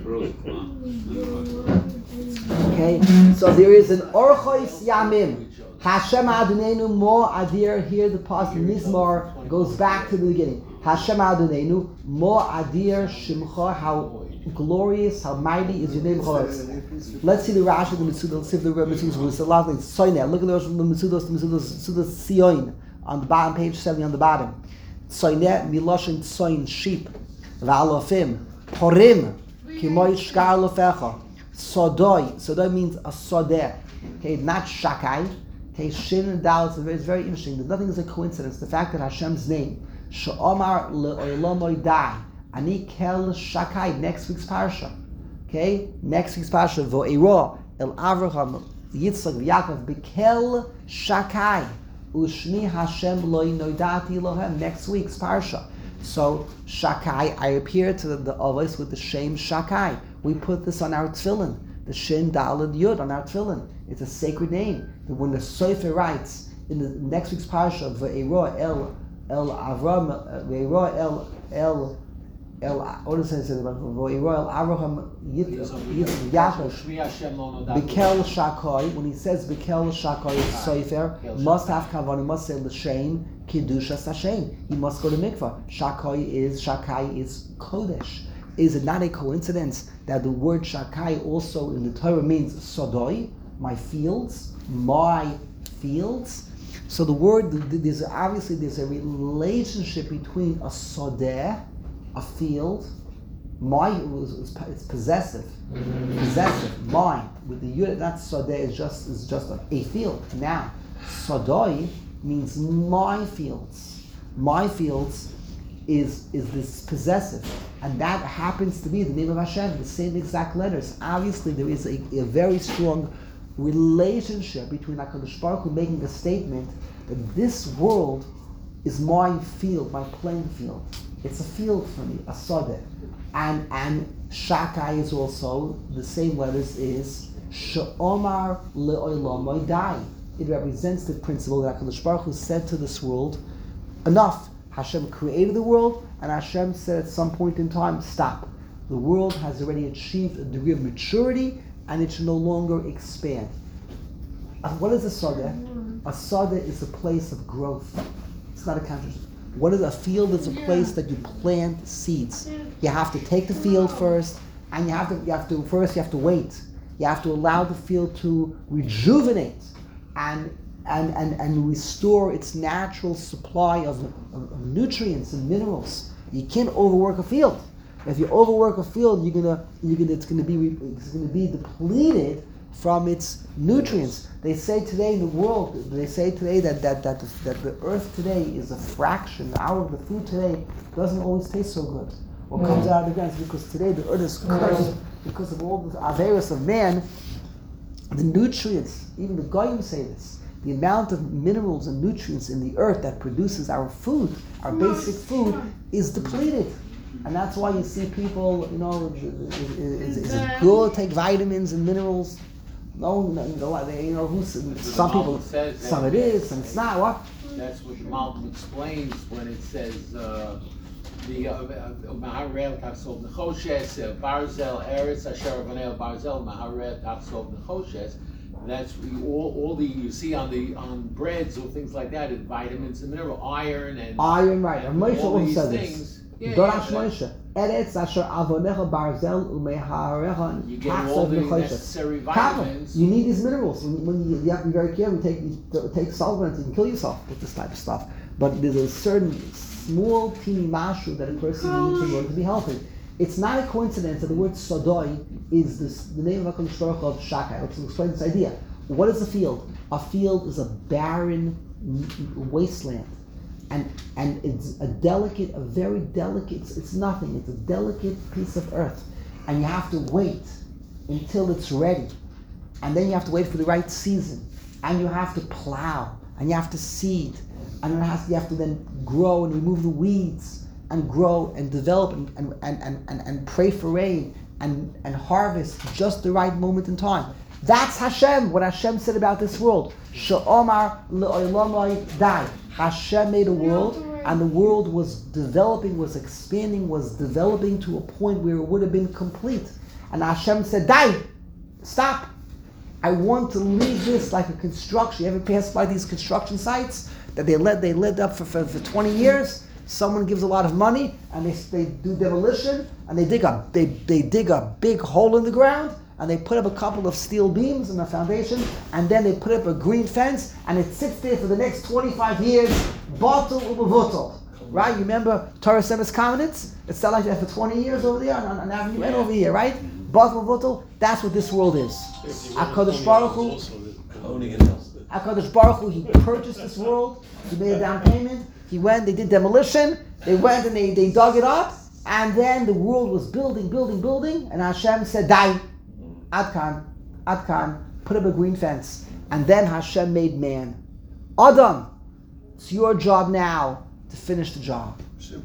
Okay, so there is an Orchois Yamim. Hashem Adonenu Mo Adir. Here the pasuk Mizmor goes back to the beginning. Hashem Adonenu Mo Adir Shimcha. How glorious, how mighty is your name, Chalav. Let's see the Rashi, the Mitzudah. Let's see if the Mitzudah was a lot like Soine. Look at the Mitzudah, the Mitzudah, Mitzudah Sioin on the bottom, page seventy on the bottom. Soine Miloshin Soin sheep. V'alofim Porim Kimoy Shkar Lofecha. Sodoi. Sodoi means a sodeh. Okay, not shakai. Okay, shin and dal. It's very, it's very interesting. There's nothing is a coincidence. The fact that Hashem's name, Sh'omar le'olamoy dai, ani kel shakai. Next week's parsha. Okay, next week's parsha. Vo'ero el Avraham Yitzchak v'Yaakov bekel shakai. Ushmi Hashem loy noidati lohem. Next week's parsha. So shakai, I appear to the, the Avos with the shem shakai. We put this on our tefillin, the Shin Daled Yud on our tefillin. It's a sacred name. When the Sofer writes in the next week's parsha, Ve'ero el el Avram, Ve'ero el el el. What does it say about Ve'ero el Avraham Yitzchak Yaakov? Shmi Hashem lo nodati. Bekel Shakoi. When he says Bekel Shakoi Sofer, must have kavan. He must say l'shem Kiddusha Hashem. He must go to mikvah. Shakoi is Shakai is Kodesh. Is it not a coincidence that the word Shakai also in the Torah means Sodoi, my fields, my fields? So the word, there's obviously there's a relationship between a Sodeh, a field, my, it's possessive, possessive, mine. With the unit, not Sodeh is just is just a, a field. Now, Sodoi means my fields. My fields is is this possessive. And that happens to be the name of Hashem, the same exact letters. Obviously, there is a, a very strong relationship between HaKadosh Baruch Hu making a statement that this world is my field, my playing field. It's a field for me, a sadeh. And and Shakai is also, the same letters is She'omar le'olam dai. It represents the principle that HaKadosh Baruch Hu said to this world, enough. Hashem created the world, and Hashem said at some point in time, stop. The world has already achieved a degree of maturity, and it should no longer expand. Uh, What is a sadeh? A sadeh is a place of growth. It's not a country. What is a field? It's a place that you plant seeds. You have to take the field first, and you have to you have to first you have to wait. You have to allow the field to rejuvenate and and, and, and restore its natural supply of, of, of nutrients and minerals. You can't overwork a field. If you overwork a field, you're gonna you're gonna it's gonna be it's gonna be depleted from its nutrients. They say today in the world, they say today that that that the, that the earth today is a fraction. Our the food today doesn't always taste so good. What comes out of the ground is because today the earth is cursed because of all the averos of man. The nutrients, even the Goyim say this. The amount of minerals and nutrients in the earth that produces our food, our basic food, is depleted. And that's why you see people, you know, is, is, is it good to take vitamins and minerals? No, no, no they, you know, who's, some people, some it is, and it's not. What? That's what the Malcolm explains when it says uh, the Maharel Taksov Nechoshes, Barzel Eretz Asher Vanel Barzel Maharel Taksov Nechoshes. That's all, all the you see on the on breads or things like that is vitamins and mineral, iron and iron, right? And Moshe all also these said things. this. Yeah, Dorash yeah, Moshe. Eretz asher avonecha barzel umeharecha you get all the necessary vitamins. You need these minerals. When, when you, you have to be very careful. You take you take supplements, you can kill yourself with this type of stuff. But there's a certain small teeny mashu that a person needs in order to be healthy. It's not a coincidence that the word Sodoi is this, the name of HaKadosh Baruch Hu of Shakai. Let's explain this idea. What is a field? A field is a barren wasteland. And and it's a delicate, a very delicate, it's, it's nothing. It's a delicate piece of earth. And you have to wait until it's ready. And then you have to wait for the right season. And you have to plow. And you have to seed. And it has, you have to then grow and remove the weeds. And grow and develop and, and, and, and, and pray for rain. And, and harvest just the right moment in time. That's Hashem, what Hashem said about this world. She'omar le'olamai dai. Hashem made a world, and the world was developing, was expanding, was developing to a point where it would have been complete. And Hashem said, Dai, stop. I want to leave this like a construction. You ever pass by these construction sites that they led they led up for, for, for twenty years? Someone gives a lot of money, and they they do demolition, and they dig a they they dig a big hole in the ground, and they put up a couple of steel beams in the foundation, and then they put up a green fence, and it sits there for the next twenty-five years, batel u'mevutel. Right? You remember Torah Semes Kamenitz? It sat like that for twenty years over there on, on Avenue N over here, right? Batel u'mevutel. That's what this world is. HaKadosh Baruch Hu, HaKadosh Baruch Hu, He purchased this world. He made a down payment. He went, they did demolition. They went and they, they dug it up, and then the world was building, building, building, and Hashem said, "Dai." Adkan, Adkan, put up a green fence. And then Hashem made man. Adam, it's your job now to finish the job.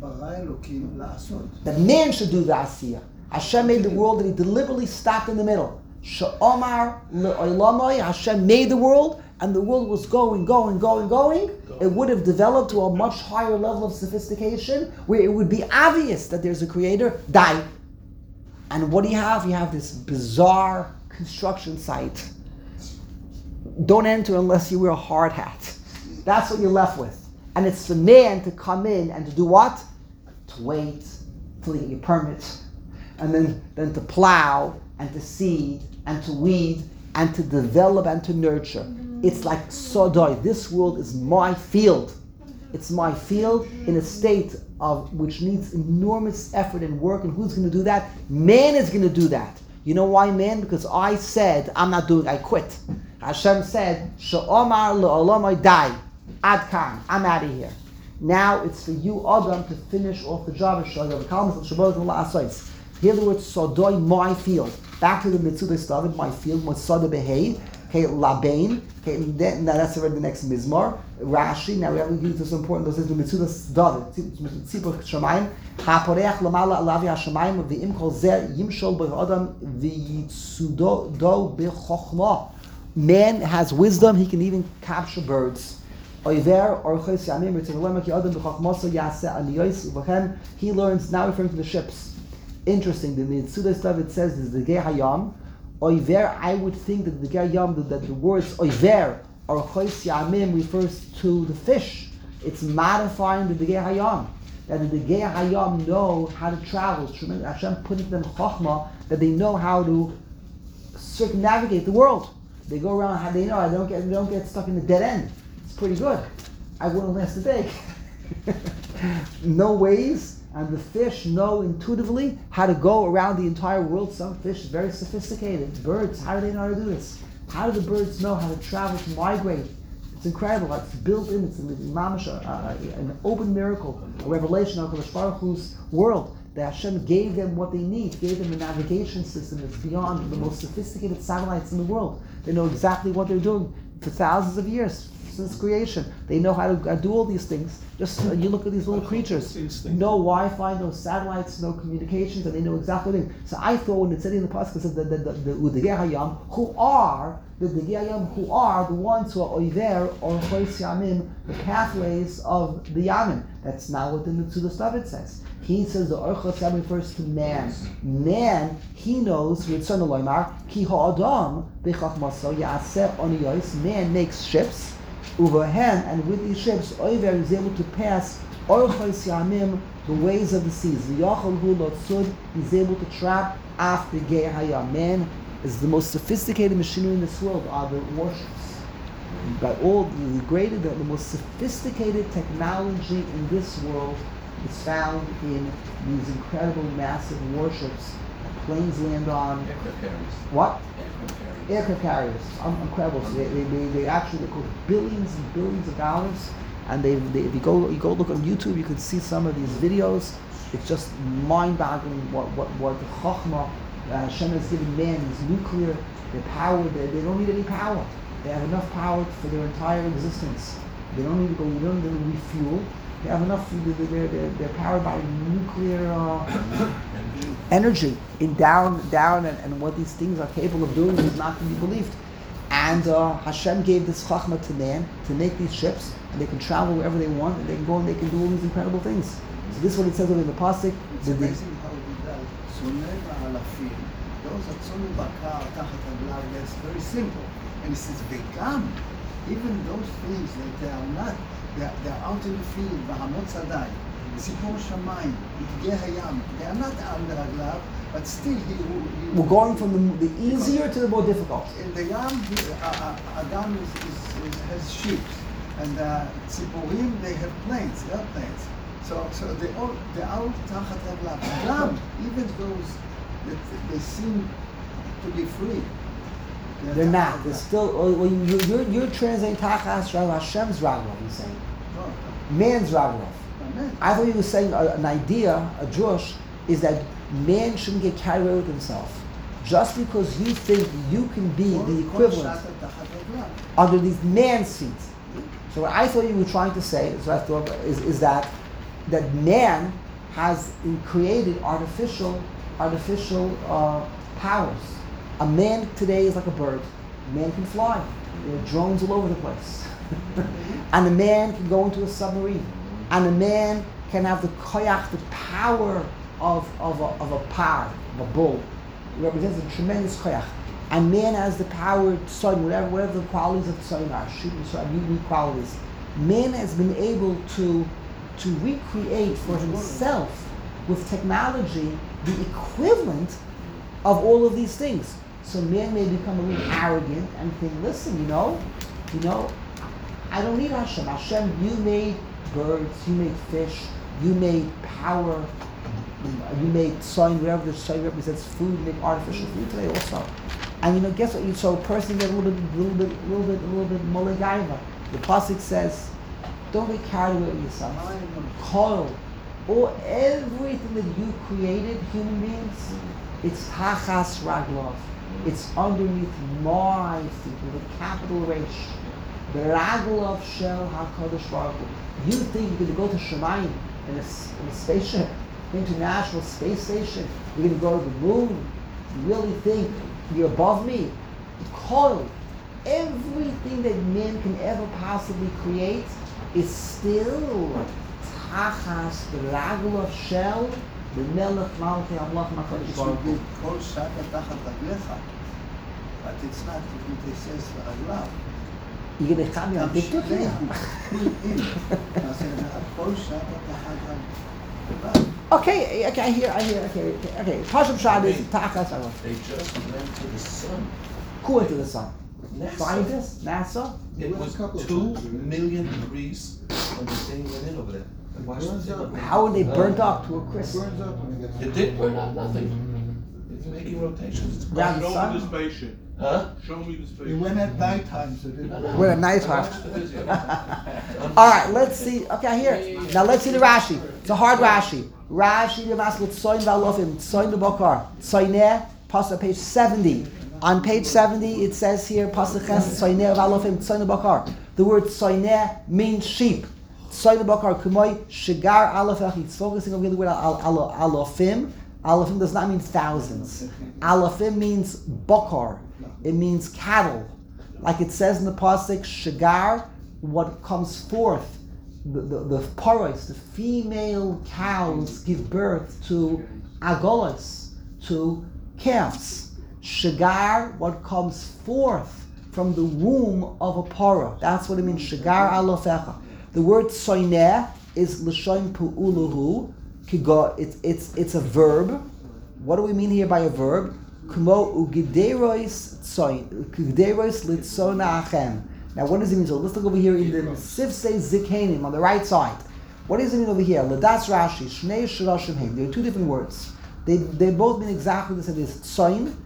That man should do the asiyah. Hashem made the world and He deliberately stopped in the middle. She'omar le'olamai, Hashem made the world, and the world was going, going, going, going. It would have developed to a much higher level of sophistication where it would be obvious that there's a creator. Die. And what do you have? You have this bizarre construction site. Don't enter unless you wear a hard hat. That's what you're left with. And it's for man to come in and to do what? To wait till you get your permit. And then, then to plow and to seed and to weed and to develop and to nurture. It's like Sodoi. This world is my field. It's my field in a state of which needs enormous effort and work. And who's going to do that? Man is going to do that. You know why, man? Because I said, I'm not doing, I quit. Hashem said, She'omar le'olamai dai. Adkan. I'm out of here. Now it's for you, Adam, to finish off the job. Hear the word Sodoi, my field. Back to the Mitzvah started, my field, Motzada Behei. Okay, Labain. Okay, now that's already the next Mizmor. Rashi. Now we have to use this important. This is the Mitzvah David. Tzipur Shamayim. Haporeach lamala alavi hashamayim v'im kol zeh yimshol b'adam v'yitzudo do b'chochma. Man has wisdom. He can even capture birds. Oiver orchos yamim v'tzivlemek yadam b'chochmaso yaseh aniyos v'chem. He learns now referring to the ships. Interesting. The Mitzvah David says this is the Gei Hayam. Oiver, I would think that the Gayam, that, that the words Oiver or Chois Yamim refers to the fish. It's modifying the Degei Hayam. That the Degei Hayam know how to travel. Hashem put in them Chochmah, that they know how to circumnavigate the world. They go around, how they know, I don't get, they don't get stuck in the dead end. It's pretty good. I wouldn't last a day. No ways. And the fish know intuitively how to go around the entire world. Some fish are very sophisticated. Birds, how do they know how to do this? How do the birds know how to travel, to migrate? It's incredible. It's built in. It's mamash, an open miracle, a revelation of HaKadosh Baruch Hu's world. That Hashem gave them what they need, gave them a navigation system that's beyond the most sophisticated satellites in the world. They know exactly what they're doing for thousands of years. Since creation, they know how to uh, do all these things. Just uh, you look at these little creatures. No Wi-Fi, no satellites, no communications, and they know exactly what they do. So I thought when it said in the pasuk, it said that the Udegei Hayam, who are the Udegei Hayam, who are the ones who are Oiver or Chois Yamim, the pathways of the Yamim. That's not what the Mitzvah David says. He says the Orchos Yamim refers to man. Man, he knows Ritzon Eloymar Ki Ha'adam B'Chachmaso Yaseh Oniyos. Man makes ships. Uvahem, and with these ships, Oiver is able to pass Orchos Yamim, the ways of the seas. V'yachol hu lotzud, he's able to trap after Gei Hayam. Man is the most sophisticated machinery in this world, are the warships. By all the greater, the, the most sophisticated technology in this world It's found in these incredible, massive warships that planes land on. Aircraft carriers. What? Aircraft carriers. Aircraft carriers. Um, incredible. So they, they, they, they actually they cost billions and billions of dollars. And they, they, if you go you go look on YouTube, you can see some of these videos. It's just mind-boggling what what what the Chokhmah uh, Hashem has given man. Is nuclear. Their power. They, they don't need any power. They have enough power for their entire existence. They don't need to go. They don't need to refuel. They have enough. They're, they're, they're powered by nuclear uh, energy. In down, down, and, and what these things are capable of doing is not to be believed. And uh, Hashem gave this chachma to man to make these ships, and they can travel wherever they want, and they can go and they can do all these incredible things. So this is what it says over in the pasuk. It's amazing how he does. Tzoneh va'alafim. Those are tzonu bakar tachat haglav. That's very simple. And it says vegam. Even those things that they are not, they are, they are out in the field. Bahamot sadai, tzipor shamayim, itgeh hayam. They are not under haglav, but still he. he We're going from the, the easier to the more difficult. In the yam, he- uh, uh, Adam is, is, is, has ships, and uh, tziporim they have planes, airplanes. So, so they all they are all tachat haglav. Haglav, even those that they seem to be free, They're not. They're still. Well, you, you're, you're translating Tachas Raglav, Hashem's Raglav. You're saying Oh, man's Raglav. amen. I thought you were saying a, an idea, a drush, is that man shouldn't get carried away with himself. Just because you think you can be Kol- the kol equivalent shata tachat haglav. under these man's feet. So what I thought you were trying to say, is what I thought, is, is that that man has created artificial artificial uh, powers. A man today is like a bird. A man can fly. There are drones all over the place. And a man can go into a submarine. And a man can have the koyach, the power of, of, a, of a par, of a bull. It represents a tremendous koyach. And man has the power to son, whatever, whatever the qualities of son are, shooting, so unique qualities. Man has been able to, to recreate for himself with technology the equivalent of all of these things. So man may become a little arrogant and think, listen, you know, you know, I don't need Hashem. Hashem, you made birds, you made fish, you made power, you made soil, whatever the soil represents, food, you make artificial food today also. And you know, guess what? You so a person get a little bit, little bit, little bit, a little bit molagaiva. The pasuk says, don't get carried away with yourself. Kol, or everything that you created, human beings, it's tachas raglov. It's underneath my feet with a capital Resh. The raglov shel HaKadosh Baruch Hu. You think you're going to go to Shemayim in a, s- in a spaceship, International Space Station? You're going to go to the moon? You really think you're above me? Kol, everything that man can ever possibly create is still tachas the raglov shel the melech malchei hamlach HaKadosh It Baruch should Hu. be kol shata tachat haglecha, but it's not. It says haglav. You're going to come here and Tamshich pick here. lehu. I said, kol shata tachat haglav. Okay, okay, I hear, I hear, okay, okay, okay. Pashup Shad is tachas raglov. They just went to the sun. Who went to the sun? NASA. Scientists? NASA? It went a was couple of two times. million degrees when the thing went in over there. And watch the Burns thing. up. How were they burnt up to a crisp? Burns up when it gets. It did burn out nothing. It's making rotations. It's Around the Show sun? me the spaceship. Huh? Show me the spaceship. It went at night time, so it didn't. We're at night time. Watch the video. All right, let's see. Okay, I hear it. Now let's see the Rashi. It's a hard Rashi. Rashi, the Maskell, Tzoyin Valofim, Tzoyin the Bakar, Tzoyineh, Pasuk page seventy. On page seventy, it says here, Pasuk Ches, Tzoyineh Valofim, Tzoyin the Bakar. The word Tzoyineh means sheep. Tzoyin the Bakar, Kumoy, Shigar Alofech. It's focusing on the word al- al- Alofim. Alofim does not mean thousands. Alofim means Bakar. It means cattle. Like it says in the Pasuk, Shigar, what comes forth. The, the, the paros, the female cows give birth to agolas, to calves. Shigar, what comes forth from the womb of a para. That's what it means, Shigar alofecha. The word soineh is l'shon pu'uluhu, kigo, it's, it's, it's a verb. What do we mean here by a verb? Kumo ugiderois tsoin, ugiderois litzona achem. Now, what does it mean? So let's look over here in the Sifsei Zikanim on the right side. What does it mean over here? Ladas Rashi, Shnei Shirashim Hein. There are two different words. They they both mean exactly the same. There's tsoin,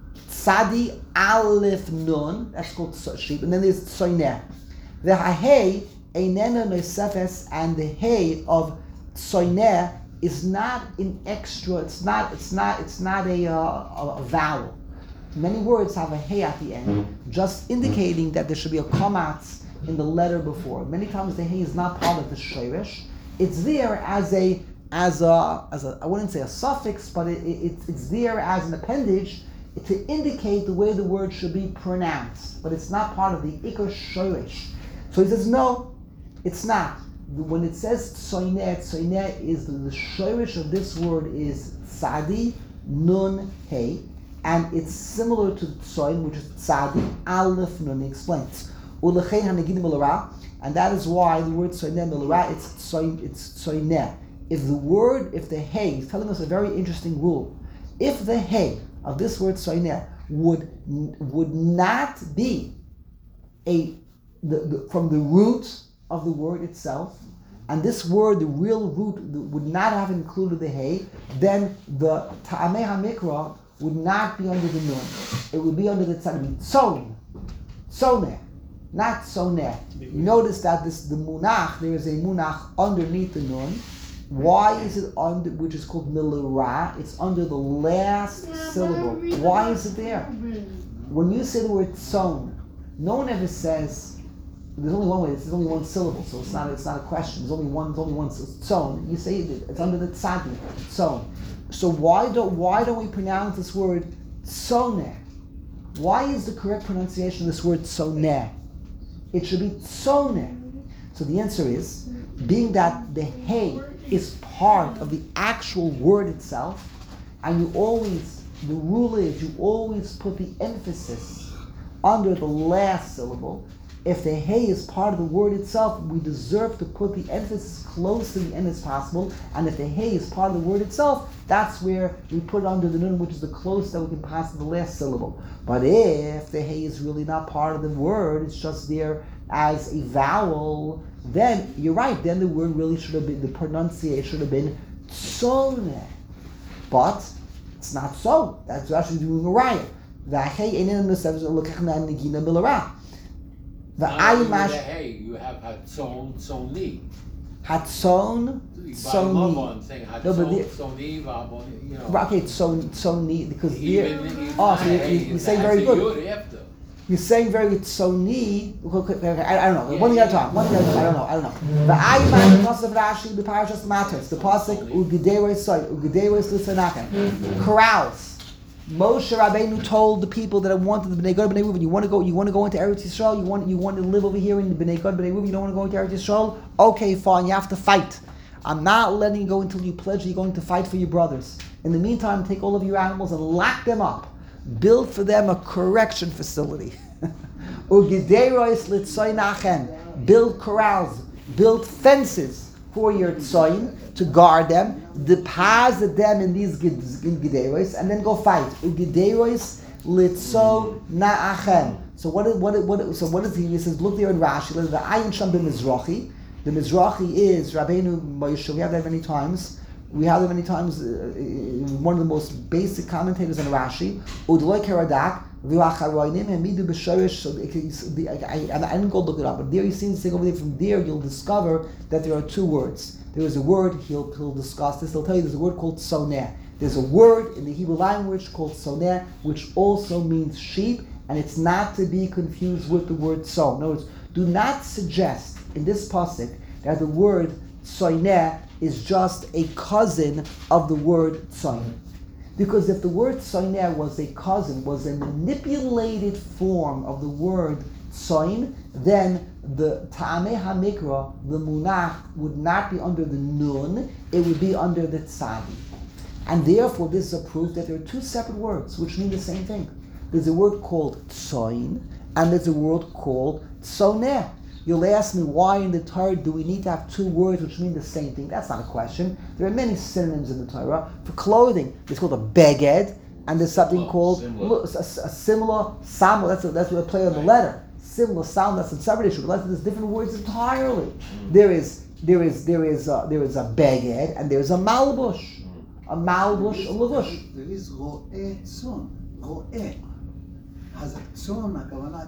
tzadi aleph nun. That's called sheep, and then there's tsoineh. The hay einena nosefes, and the hay of tsoineh is not an extra. It's not. It's not. It's not a uh, a, a vowel. Many words have a hey at the end, just indicating that there should be a komatz in the letter before. Many times the hey is not part of the shirish. It's there as a as a as a I wouldn't say a suffix, but it, it, it's it's there as an appendage to indicate the way the word should be pronounced. But it's not part of the ikar shirish. So he says no, it's not. When it says tsoineh, tsoineh is the, the shirish of this word is tzadi nun hey. And it's similar to tsoin, which is tzadi aleph nun. He explains, ulechein hanegidim milara, and that is why the word tsoineh milara, it's tsoin, it's tsoineh. If the word, if the hey, he's telling us a very interesting rule. If the hey of this word tsoineh would would not be a the, the, from the root of the word itself, and this word, the real root, would not have included the hey, then the ta'ameh hamikra would not be under the nun. It would be under the tzad. Tzon, tzoneh, not soneh. You notice that this the munach, there is a munach underneath the nun. Why is it under, which is called milara? It's under the last syllable. Why is it there? When you say the word tzon, no one ever says, there's only one way, there's only one syllable, so it's not it's not a question. There's only one, there's only one tzon. You say it, it's under the tzadi, tzon. So why don't why don't we pronounce this word tsoneh? Why is the correct pronunciation of this word tsoneh? It should be tsoneh. So the answer is, being that the hey is part of the actual word itself, and you always, the rule is you always put the emphasis under the last syllable. If the hey is part of the word itself, we deserve to put the emphasis close to the end as possible. And if the hey is part of the word itself, that's where we put it under the nun, which is the closest that we can pass to the last syllable. But if the hey is really not part of the word, it's just there as a vowel, then you're right, then the word really should have been, the pronunciation should have been tsoneh. But it's not so. That's actually doing a riot. The hey ain't negina milara. The Not hey, you have hatzon, tzoni. Hatzon, tzoni. I'm saying No, but hatzon, the- tzoni, v'abon, you know. Right, okay, so tzoni, because Even, there, even oh, so you, hey, you, you're it's saying a- very it's a good. yud after. You're saying very good. Tzoni, okay, I, I don't know. Yeah, One thing at a yeah. time. One thing at a time. I don't know. I don't know. The ayman, the pasuk of Rashi, the parashas matters. The pasuk ugederes soy, ugederes l'sanachem. Corrals. Moshe Rabbeinu told the people that wanted the Bnei Gad, Bnei Reuven, you want to go, you want to go into Eretz Yisrael, you want, you want to live over here in the Bnei Gad, Bnei Reuven, you don't want to go into Eretz Yisrael? Okay, fine, you have to fight. I'm not letting you go until you pledge you're going to fight for your brothers. In the meantime, take all of your animals and lock them up. Build for them a correction facility. Ugederos litzoynachem. Build corrals, build fences for your tzoyin to guard them, deposit them in these gederos, and then go fight. Ugederos litzo na'achem. So what is what what so what is he? He says, look there in Rashi. The ayin sham b'mizrachi. The Mizrachi is Rabbeinu Moshe. We have that many times. We have that many times. Uh, one of the most basic commentators on Rashi. Udloi keradak v'acharoinim hamidu b'shorish. So the, I, I, I didn't go look it up, but there you see this thing over there. From there, you'll discover that there are two words. There is a word. He'll he'll discuss this. He'll tell you there's a word called soneh. There's a word in the Hebrew language called soneh, which also means sheep, and it's not to be confused with the word son. In other words, do not suggest in this pasuk that the word soneh is just a cousin of the word tzoyin. Because if the word soneh was a cousin, was a manipulated form of the word tzoyin, then the ta'ameh hamikra, the munach, would not be under the nun, it would be under the tzadi. And therefore this is a proof that there are two separate words which mean the same thing. There's a word called tzoyin, and there's a word called soneh. You'll ask me, why in the Torah do we need to have two words which mean the same thing? That's not a question. There are many synonyms in the Torah. For clothing, it's called a beged, and there's something Oh, called similar. a, a, a similar, sam, that's, a, that's what I play on the letter. Similar sound, that's a separate issue. But there's different words entirely. There is there is there is a, there is a beged and there's a malbush, a malbush, a levush. There is ro'eh tzon, ro'eh. Has a tzon, הכוונה...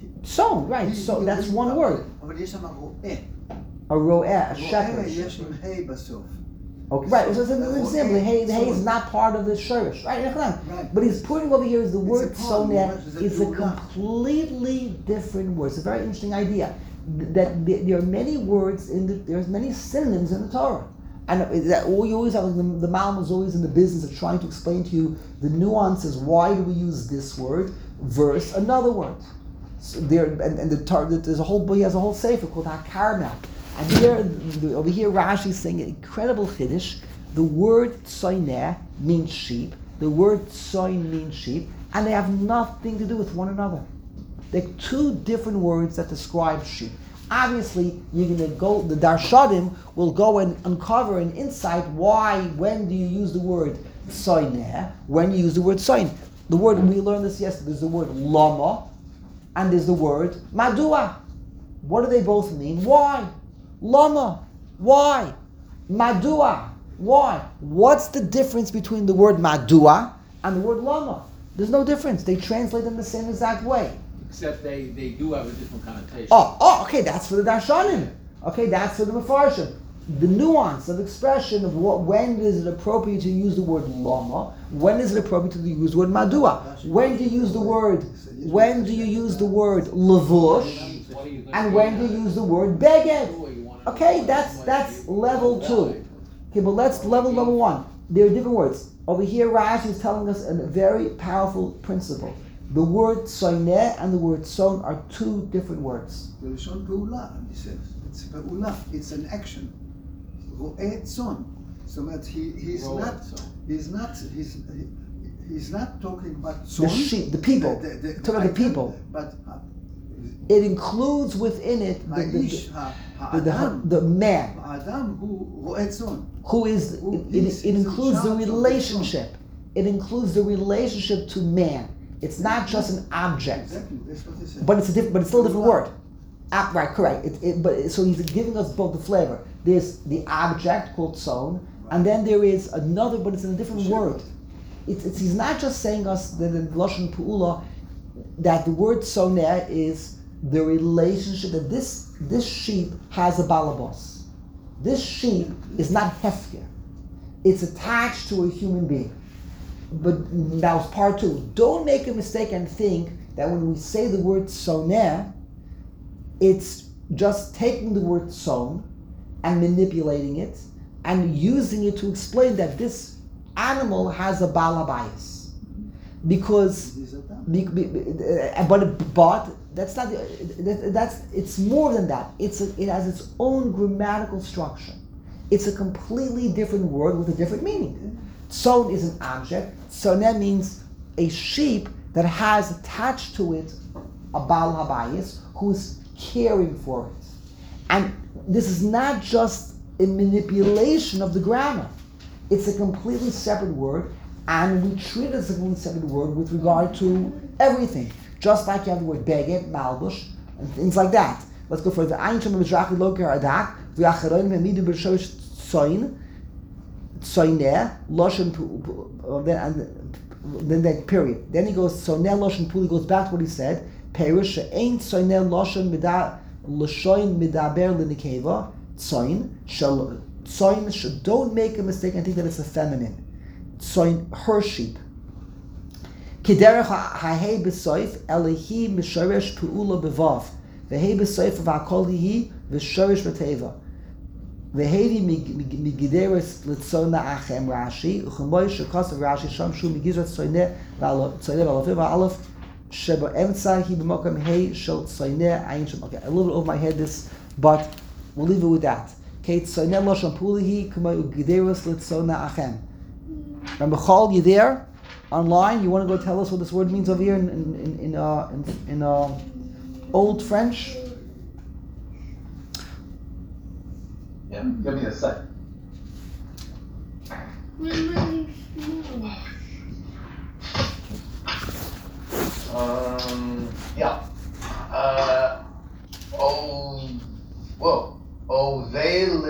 So right, so that's one word. אבל יש שם רואה. A ro'eh, a רואה shepherd. יש עם ה' בסוף. Okay, right. So it's an example. The hay, the hay is not part of the shirish, right? Right. But he's putting over here is the word It's a poem, soneh right? It's a is a geula. completely different word. It's a very interesting idea. That th- there are many words in the there's many synonyms in the Torah, and that all you always have the, the Malm is always in the business of trying to explain to you the nuances. Why do we use this word versus another word? So there and, and the Torah there's a whole he has a whole sefer called HaKarmel. And here, the, over here, Rashi is saying an incredible chiddush. The word tzoyneh means sheep. The word tzoyn means sheep, and they have nothing to do with one another. They're two different words that describe sheep. Obviously, you're going to go. The Darshanim will go and uncover an insight. Why? When do you use the word tzoyneh? When you use the word tzoyn? The word we learned this yesterday. There's the word lama, and there's the word madua. What do they both mean? Why? Lama. Why? Madua. Why? What's the difference between the word madua and the word lama? There's no difference. They translate them the same exact way. Except they, they do have a different connotation. Oh, oh, okay, that's for the Darshanim. Okay, that's for the Mefarshim. The nuance of expression of what, when is it appropriate to use the word lama? When is it appropriate to use the word madua? When do you use the word? When do you use the word levush? And when do you use the word beged? Okay, that's that's level two. Okay, but let's level number one. There are different words. Over here, Rashi is telling us a very powerful principle. The word soineh and the word son are two different words. זה לשון פעולה, אני חושב. It's פעולה, it's an action. רואה צאן. זאת אומרת, he, he's רואה not, צאן. he's not, he's, he, he's not talking about The צאן. sheep, the people. The, the, the, Talking about the people. But uh, It includes within it the, the, האיש, the, the, האדם, the man, האדם הוא רואה צאן. who is, it, it, it includes the relationship. It includes the relationship to man. It's not just an object, Exactly, that's what he said. but it's a different, but it's still a different word. Ah, right, correct. It, it, but so he's giving us both the flavor. There's the object called son, and then there is another, but it's in a different word. It's, it's he's not just saying us that in Lashon Pu'ula that the word soneh is the relationship that this this sheep has a balabos. This sheep is not hefker. It's attached to a human being. But that was part two. Don't make a mistake and think that when we say the word soneh, it's just taking the word son and manipulating it and using it to explain that this animal has a balabayas. Because, He's a dam. be, be, be- uh, but but that's not the, that, that's it's more than that. It's a, it has its own grammatical structure. It's a completely different word with a different meaning. Son is an object. Soneh means a sheep that has attached to it a Baal Habayis who's caring for it. And this is not just a manipulation of the grammar. It's a completely separate word, and we treat it as a completely separate word with regard to everything. Just like you have the word beged, malbush, and things like that. Let's go further. Ein shem mizrachi lo keradak, v'acharonim hamidu b'shosh tzoyin, tzoyneh, loshen pu, then and then that period. Then he goes tzoyneh loshen pu. He goes back to what he said. Perish she'ein tzoyneh loshen mida l'shoyin midaber l'nikeva tzoyin shel tzoyin. sh- Don't make a mistake and think that it's a feminine. Tzoyin, her sheep. Kederech ha'hei b'soif elihi mishoresh pu'ula bevav v'hei b'soif v'akol hihi v'shoresh b'teva v'hevi migideres l'tzona achem Rashi u'chemoy shekos of Rashi sham shu migizrat tzoyneh tzoyneh v'alofiv v'alaf sheba emtza hi b'mokam hei shel tzoyneh ayin shem. Okay, a little bit over my head this, but we'll leave it with that. Okay, tzoyneh lo sham pulihi k'moy ugideres l'tzona achem. Remember, Chol, you there? Online, you want to go tell us what this word means over here in in in, in, uh, in, in uh, Old French? Yeah, give me a sec. Um, yeah. Uh, oh, whoa. Ovele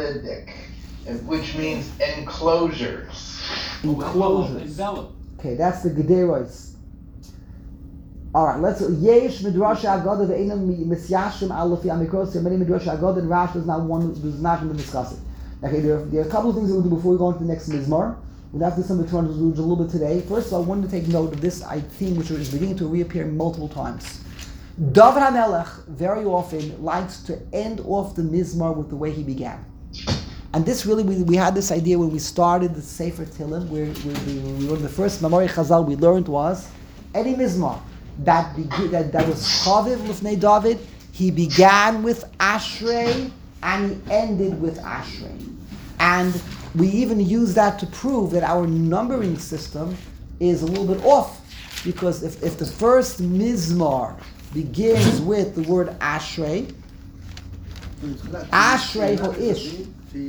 enclosures. Enclosures. Envelop. Okay, that's the Gederos. All right, let's. Yesh midrash agada ve'enam misyashim alafi amikros. There are many midrash agada, and Rashi does not want does not going to discuss it. Okay, there are, there are a couple of things that we'll do before we go on to the next mizmar. We'll have to do some of the a little bit today. First of all, I wanted to take note of this theme, which is beginning to reappear multiple times. David HaMelech very often likes to end off the mizmar with the way he began. And this really, we, we had this idea when we started the Sefer Tehillim, where, where we, we learned the first Mamori Chazal we learned was, any mizmar that, begi- that, that was Chaviv Lifnei David, he began with Ashrei and he ended with Ashrei. And we even use that to prove that our numbering system is a little bit off. Because if, if the first mizmar begins with the word Ashrei, Ashrei Ho'ish.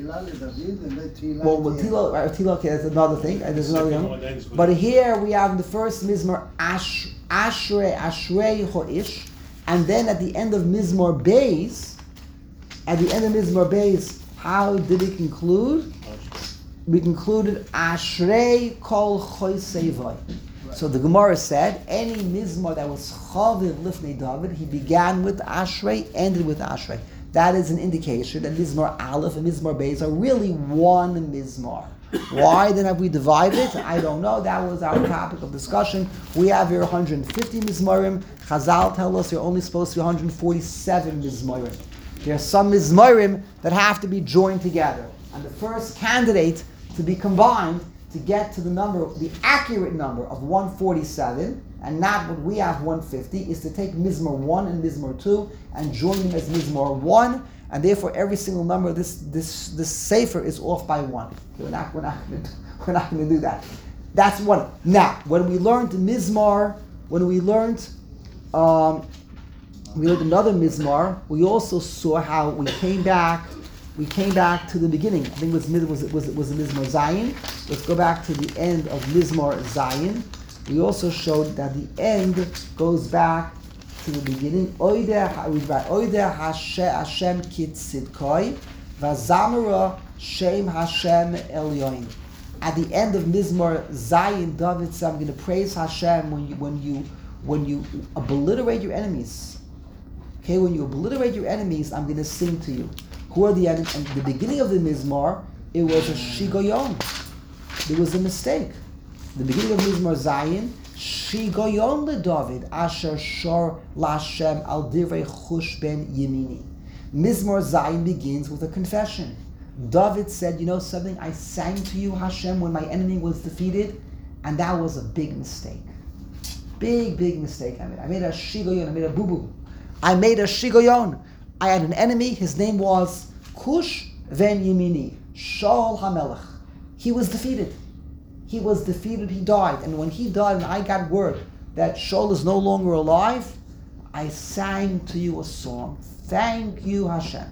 Well, with Tila, right, Tila, okay, that's another thing. And there's another one. But here we have the first mizmar Ash, Ashrei, Ashrei Ho'ish. And then at the end of Mizmor Beis, at the end of Mizmor Beis, how did it conclude? We concluded Ashrei Kol Choisei Voi. So the Gemara said, any mizmar that was Chaviv Lifnei David, he began with Ashrei, ended with Ashrei. That is an indication that Mizmar Aleph and Mizmar Beis are really one mizmar. Why then have we divided it? I don't know. That was our topic of discussion. We have here one hundred fifty mizmarim. Chazal tell us you're only supposed to be one hundred forty-seven mizmarim. There are some mizmarim that have to be joined together. And the first candidate to be combined to get to the number, the accurate number of one hundred forty-seven, and not what we have one hundred fifty, is to take Mizmor one and Mizmor two and join them as Mizmor one, and therefore every single number of this this this sefer is off by one. Okay, we're not we're not going to we're not going to do that. That's one. Now, when we learned Mizmar, when we learned um, we learned another Mizmar, we also saw how we came back. We came back to the beginning. I think it was was it was it was a Mizmor Zayin. Let's go back to the end of Mizmor Zayin. We also showed that the end goes back to the beginning. Oideh Hashem Kitzidkoi Vazamara Shem Hashem Elyoin. At the end of Mizmor Zayin, David said, "I'm going to praise Hashem when you when you when you obliterate your enemies." Okay, when you obliterate your enemies, I'm going to sing to you. Who are the enemies? At the beginning of the Mizmar, it was a Shigoyon. There was a mistake. The beginning of Mizmar Zayin, Shigoyon le David, Asher Shor Lashem Al Divrei Chush Ben Yemini. Mizmar Zayin begins with a confession. David said, you know something, I sang to you, Hashem, when my enemy was defeated, and that was a big mistake. Big, big mistake I made. I made a Shigoyon, I made a boo-boo. I made a Shigoyon. I had an enemy, his name was Kush Ben Yemini, Shaul HaMelech. He was defeated. He was defeated, he died. And when he died and I got word that Shaul is no longer alive, I sang to you a song. Thank you, Hashem.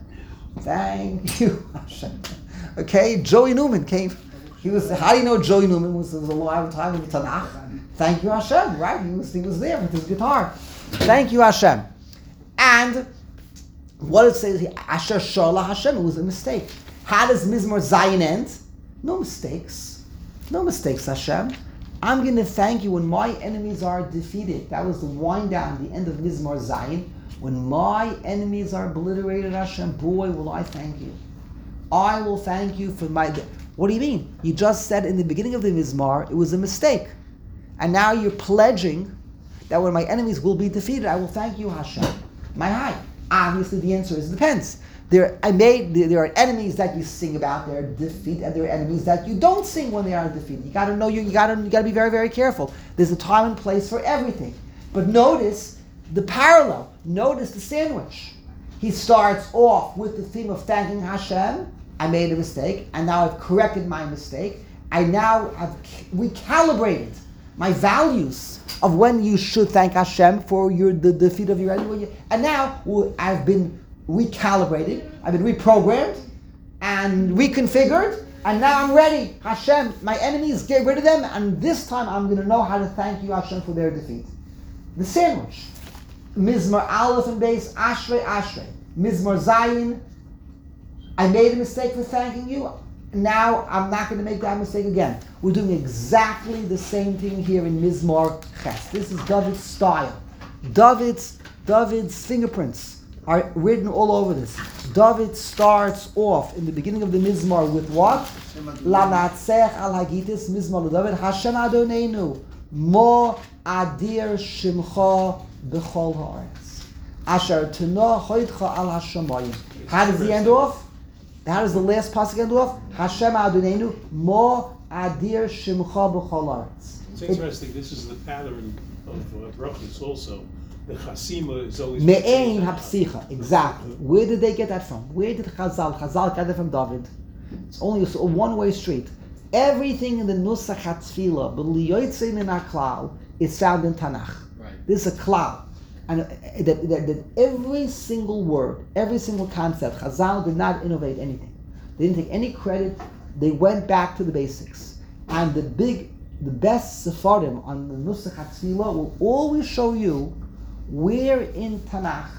Thank you, Hashem. Okay, Joey Newman came. He was, how do you know Joey Newman was, was alive at the time of the Tanakh? Thank you, Hashem, right? He was, he was there with his guitar. Thank you, Hashem. And what it says here, Asher Shala Hashem, it was a mistake. How does Mizmor Zayin end? No mistakes. No mistakes, Hashem. I'm going to thank you when my enemies are defeated. That was the wind down, the end of Mizmor Zayin. When my enemies are obliterated, Hashem, boy, will I thank you. I will thank you for my... What do you mean? You just said in the beginning of the Mizmar, it was a mistake. And now you're pledging that when my enemies will be defeated, I will thank you, Hashem. My high. Obviously, the answer is it depends. There, I made. There, there are enemies that you sing about their defeat, and there are enemies that you don't sing when they are defeated. You got to know. You, you got to. You got to be very, very careful. There's a time and place for everything. But notice the parallel. Notice the sandwich. He starts off with the theme of thanking Hashem. I made a mistake, and now I've corrected my mistake. I now have recalibrated my values of when you should thank Hashem for your the defeat of your enemy. And now well, I've been recalibrated, I've been reprogrammed and reconfigured, and now I'm ready. Hashem, my enemies, get rid of them, and this time I'm going to know how to thank you, Hashem, for their defeat. The sandwich. Mizmar Aleph and Beis, Ashrei, Ashrei. Mizmar Zayin, I made a mistake for thanking you. now I'm not going to make that mistake again. We're doing exactly the same thing here in Mizmor Ches. This is David's style. David's David's fingerprints are written all over this. David starts off in the beginning of the Mizmor with what? Lanatzech al Hagitis Mizmor David Hashem Adoneinu Mo Adir Shimcha B'chol Haaretz Asher Tano Hoidcha Al Hashemayim. How does he end off? How does the last pasuk end off? Hashem Adoneinu Mo Adir Shimcha B'chol Haaretz. It's interesting, this is the pattern of uh, brachos also. The chasima is always... Me'ein hapsicha, exactly. Where did they get that from? Where did Chazal? Chazal got that from David. It's only a one-way street. Everything in the Nusach HaTfilah, b'liyotzei min ha'klal, is found in Tanakh. Right. This is a klal. And uh, that, that, that every single word, every single concept, Chazal did not innovate anything. They didn't take any credit. They went back to the basics. And the big, the best Sephardim on the Nusach HaTfilah will always show you where in Tanakh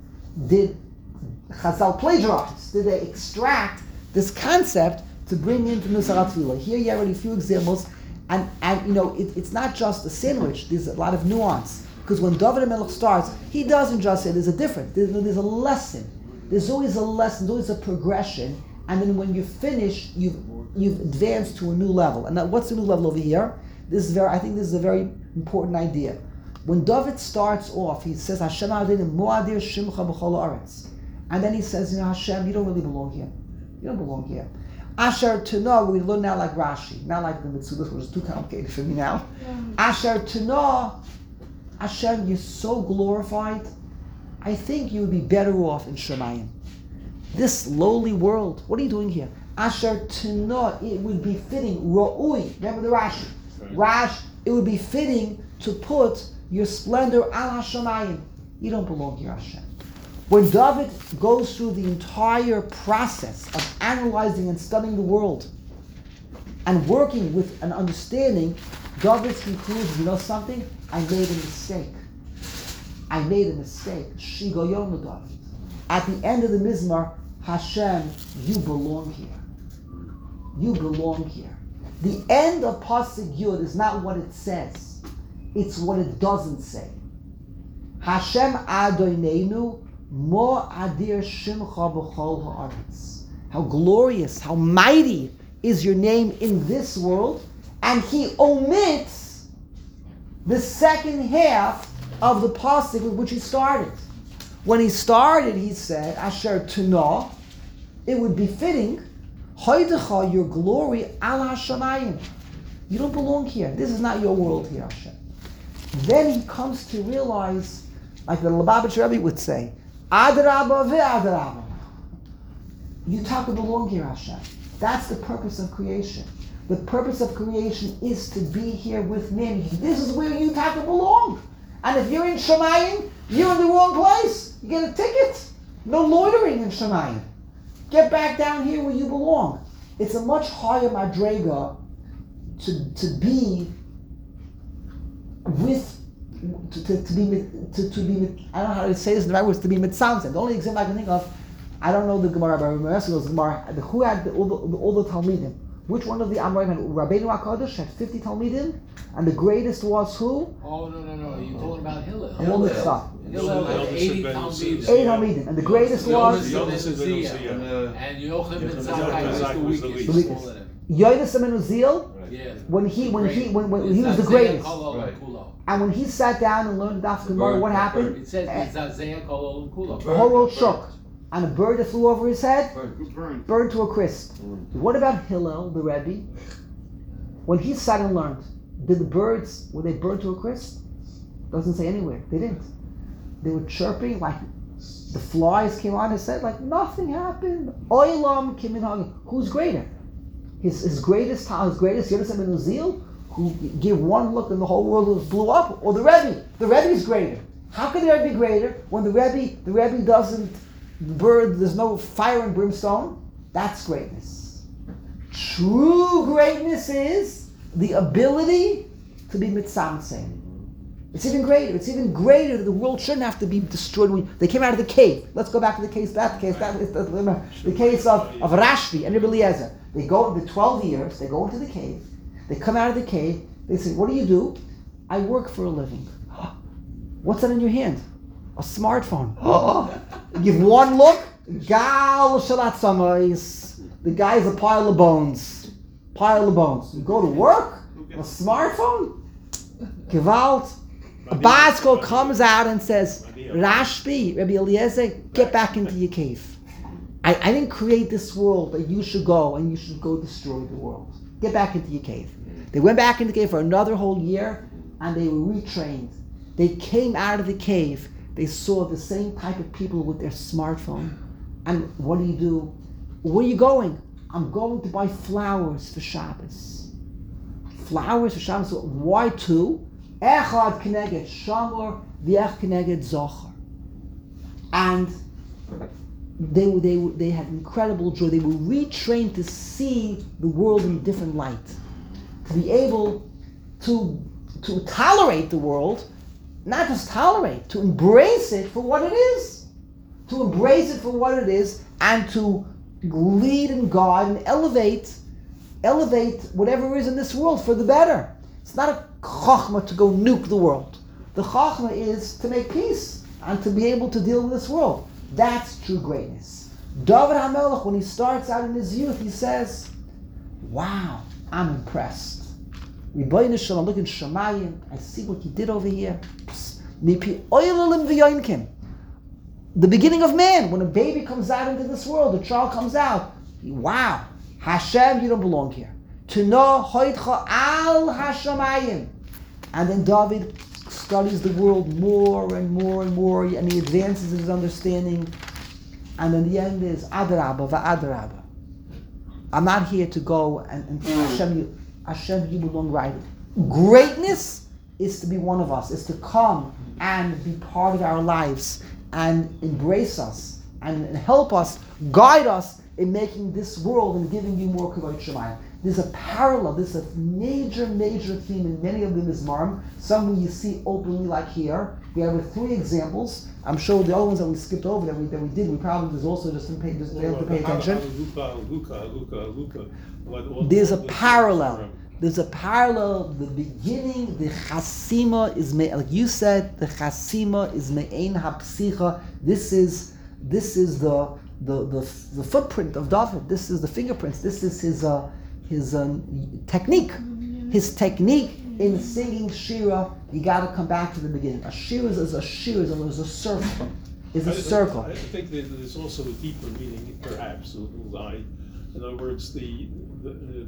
did Chazal plagiarize? Did they extract this concept to bring into Nusach HaTfilah? Here you have already a few examples, and, and you know it, it's not just a sandwich. There's a lot of nuance, because when David HaMelech starts, he doesn't just say there's a difference. There's, there's a lesson. There's always a lesson. There's always a progression, and then when you finish, you've you've advanced to a new level. And now, what's the new level over here? This is very. I think this is a very important idea. When David starts off, he says, Hashem Adoneinu Mo'adir Shimcha B'chol Haaretz. And then he says, you know, Hashem, you don't really belong here. You don't belong here. Asher Tano, we learn now like Rashi, not like the Mitzudas, which is too complicated for me now. Yeah. Asher Tano, Hashem, you're so glorified. I think you would be better off in Shemayim. This lowly world, what are you doing here? Asher Tano, it would be fitting, Ra'ui, remember the Rashi? Rash, it would be fitting to put your splendor al Hashemayim. You don't belong here, Hashem. When David goes through the entire process of analyzing and studying the world and working with an understanding, David concludes, you know something? I made a mistake. I made a mistake. Shigoyon David. At the end of the Mizmor, Hashem, you belong here. You belong here. The end of Pasuk Yud is not what it says. It's what it doesn't say. Hashem Adoneinu Mo Adir Shimcha B'chol Haaretz. How glorious, how mighty is your name in this world, and he omits the second half of the pasuk with which he started. When he started, he said, Asher Tano, it would be fitting, Hoidecha, your glory, al Hashemayim. You don't belong here. This is not your world here, Hashem. Then he comes to realize, like the Lubavitch Rebbe would say, Adrabah ve'adrabah. You talk to belong here, Hashem. That's the purpose of creation. The purpose of creation is to be here with me. This is where you talk to belong. And if you're in Shemayim, you're in the wrong place. You get a ticket. No loitering in Shemayim. Get back down here where you belong. It's a much higher madrega to to be with to, to, to be to, to be I don't know how to say this in the right words, to be mitzamtzem. The only example I can think of, I don't know the Gemara, but Rameses Gemara, the who had the, all the all the Talmidim. Which one of the Amorim had? Rabbeinu HaKadosh had fifty Talmidim, and the greatest was who? Oh no no no! You're talking about Hillel. I'm all mixed up. Hillel had eighty Talmidim. Eight Talmidim, and the greatest was Yonis and Yochanan ben Zakkai was the weakest. The weakest. Yonis ben Uziel. Yeah. When he when he when, when he was the greatest. Right. And when he sat down and learned Daf Gemara, what happened? It says the whole world shook. And a bird that flew over his head burned, burned to a crisp. Mm. What about Hillel, the Rebbe? When he sat and learned, did the birds, were they burned to a crisp? Doesn't say anywhere. They didn't. They were chirping like the flies came on his head, like nothing happened. Oilam kimin. Who's greater? His his greatest his greatest Yonis ben Uziel, who gave one look and the whole world blew up, or the Rebbe? The Rebbe is greater. How can the Rebbe be greater when the Rebbe the Rebbe doesn't? The bird, there's no fire and brimstone. That's greatness. True greatness is the ability to be mitzamtzem. It's even greater. It's even greater that the world shouldn't have to be destroyed. When they came out of the cave. Let's go back to the case. That case. That is the, the case of, of Rashbi and Rebbe Eliezer. They go, the twelve years, they go into the cave, they come out of the cave, they say, what do you do? I work for a living. What's that in your hand? A smartphone. You give one look, gal shalat samais. The guy's a pile of bones. Pile of bones. You go to work, a smartphone? Gewalt. A Basko comes out and says, Rashbi, Rabbi Eliezer, get back into your cave. I, I didn't create this world that you should go and you should go destroy the world. Get back into your cave. They went back into the cave for another whole year and they were retrained. They came out of the cave. They saw the same type of people with their smartphone. And what do you do? Where are you going? I'm going to buy flowers for Shabbos. Flowers for Shabbos. Why two? Echad Kneged Shamor, V'ech Kneged Zochar. And they, they, they had incredible joy. They were retrained to see the world in a different light. To be able to, to tolerate the world, not just tolerate, to embrace it for what it is. To embrace it for what it is and to lead and guide and elevate, elevate whatever is in this world for the better. It's not a chachma to go nuke the world. The chachma is to make peace and to be able to deal with this world. That's true greatness. David HaMelech, when he starts out in his youth, he says, wow, I'm impressed. Rebbeinu Shalom, look in Shemayim, I see what you did over here. The beginning of man, when a baby comes out into this world, a child comes out, wow, Hashem, you don't belong here. To know hoitcha al hashamayim. And then David studies the world more and more and more, and he advances in his understanding. And then the end is Adarabba va'adarabba. I'm not here to go and, and Hashem, you, Hashem, you belong right. Greatness is to be one of us, is to come and be part of our lives and embrace us and, and help us, guide us in making this world and giving you more kavod shemayim. There's a parallel, there's a major, major theme in many of the Mizmarim. Some you see openly like here. We have three examples. I'm sure the other ones that we skipped over that we that we did, we probably there's also just didn't pay, just failed to pay attention. There's a parallel. There's a parallel. The beginning, the chasima is me, like you said, the chasima is me'ein hapsicha. This is this is the the the the footprint of David. This is the fingerprints. This is his uh, his um, technique. His technique in singing shira. You got to come back to the beginning. A shira is a shira is a, is a circle. Is a I, circle. I think that there's also a deeper meaning, perhaps. In other words, the. the uh,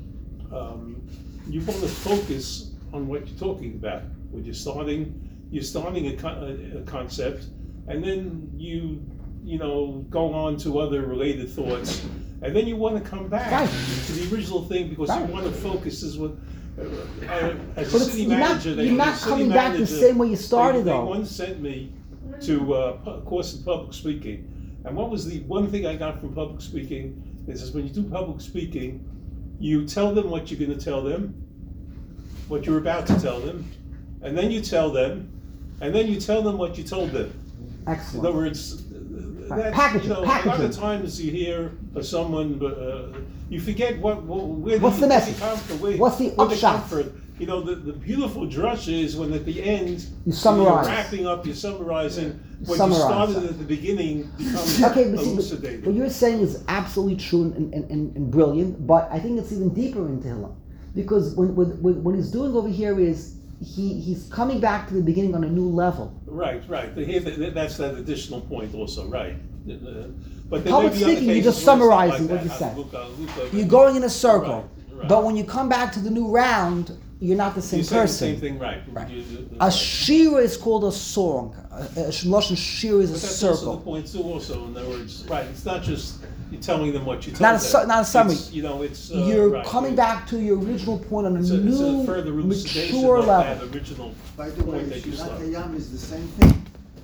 Um, you want to focus on what you're talking about. When you're starting, you're starting a, a, a concept, and then you, you know, go on to other related thoughts, and then you want to come back right. to the original thing because right. you want to focus. Is what uh, as a but city you're manager, not, they, you're not city coming manager, back the same way you started, they, they though. once sent me to uh, a course in public speaking, and what was the one thing I got from public speaking is, is when you do public speaking. You tell them what you're going to tell them, what you're about to tell them, and then you tell them, and then you tell them what you told them. Excellent. In other words, that's, packaging, you know, packaging. a lot of times you hear of someone, but uh, you forget what, what where What's the, the message? Where the comfort, What's the where upshot? The comfort. You know, the, the beautiful drush is when at the end You summarize. you're wrapping up, you're summarizing what Summarize. you started at the beginning becomes Okay, but see, elucidated. what you're saying is absolutely true and, and, and, and brilliant, but I think it's even deeper in Tehillim. Because when, when, what he's doing over here is he, he's coming back to the beginning on a new level. Right, right. Here, that's that additional point also, right. But there Public may be other speaking, you're cases just where it's not summarizing like what you that. said. Luka, Luka, You're going in a circle. Right, right. But when you come back to the new round, you're not the same You're saying person. the same thing, right. Right. You- you- A right. shira is called a song. A, a Lashon shira is a But that's also the circle. point too. Also, in other words, right? It's not just you telling them what you told Not a them. su- not a summary. It's, you know, it's uh, You're right. coming back to your original point on a It's a, it's new, a further elucidation mature of level. that original By the way, point that you Shirat started. Hayam is the same thing.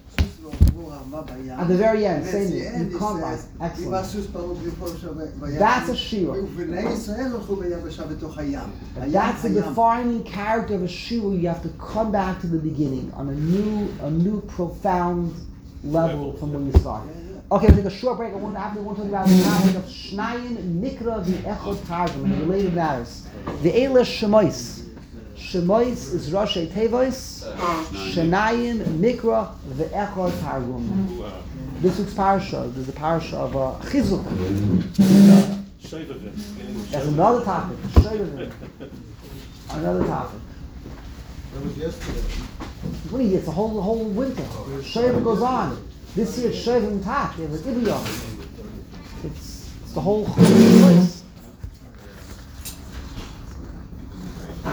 At the very end, And at same the thing. end You it can't says, lie. Excellent. "Ibasus parut b'chol בים." That's a shira. ובני ישראל הלכו ביבשה בתוך הים. הים, That's the הים. defining character of a shira. You have to come back to the beginning on a new, a new profound level from where you started. Okay, we'll take a short break. I want to after one talk about the topic of Shnayim Mikra v'Echod Targum and related matters. The Eila Shemois. Shemois is Rashi Tevois. Shnayim Mikra v'Echod Targum. Wow. This week's parsha, there's a parsha of uh, Chizuk. Shevavim. That's another topic. Shevavim. Another topic. That was yesterday. What do you? It's the whole the whole winter. Shevavim goes on. This year it's Shevavim Tak. There's an Ibiyah. It's it's the whole place.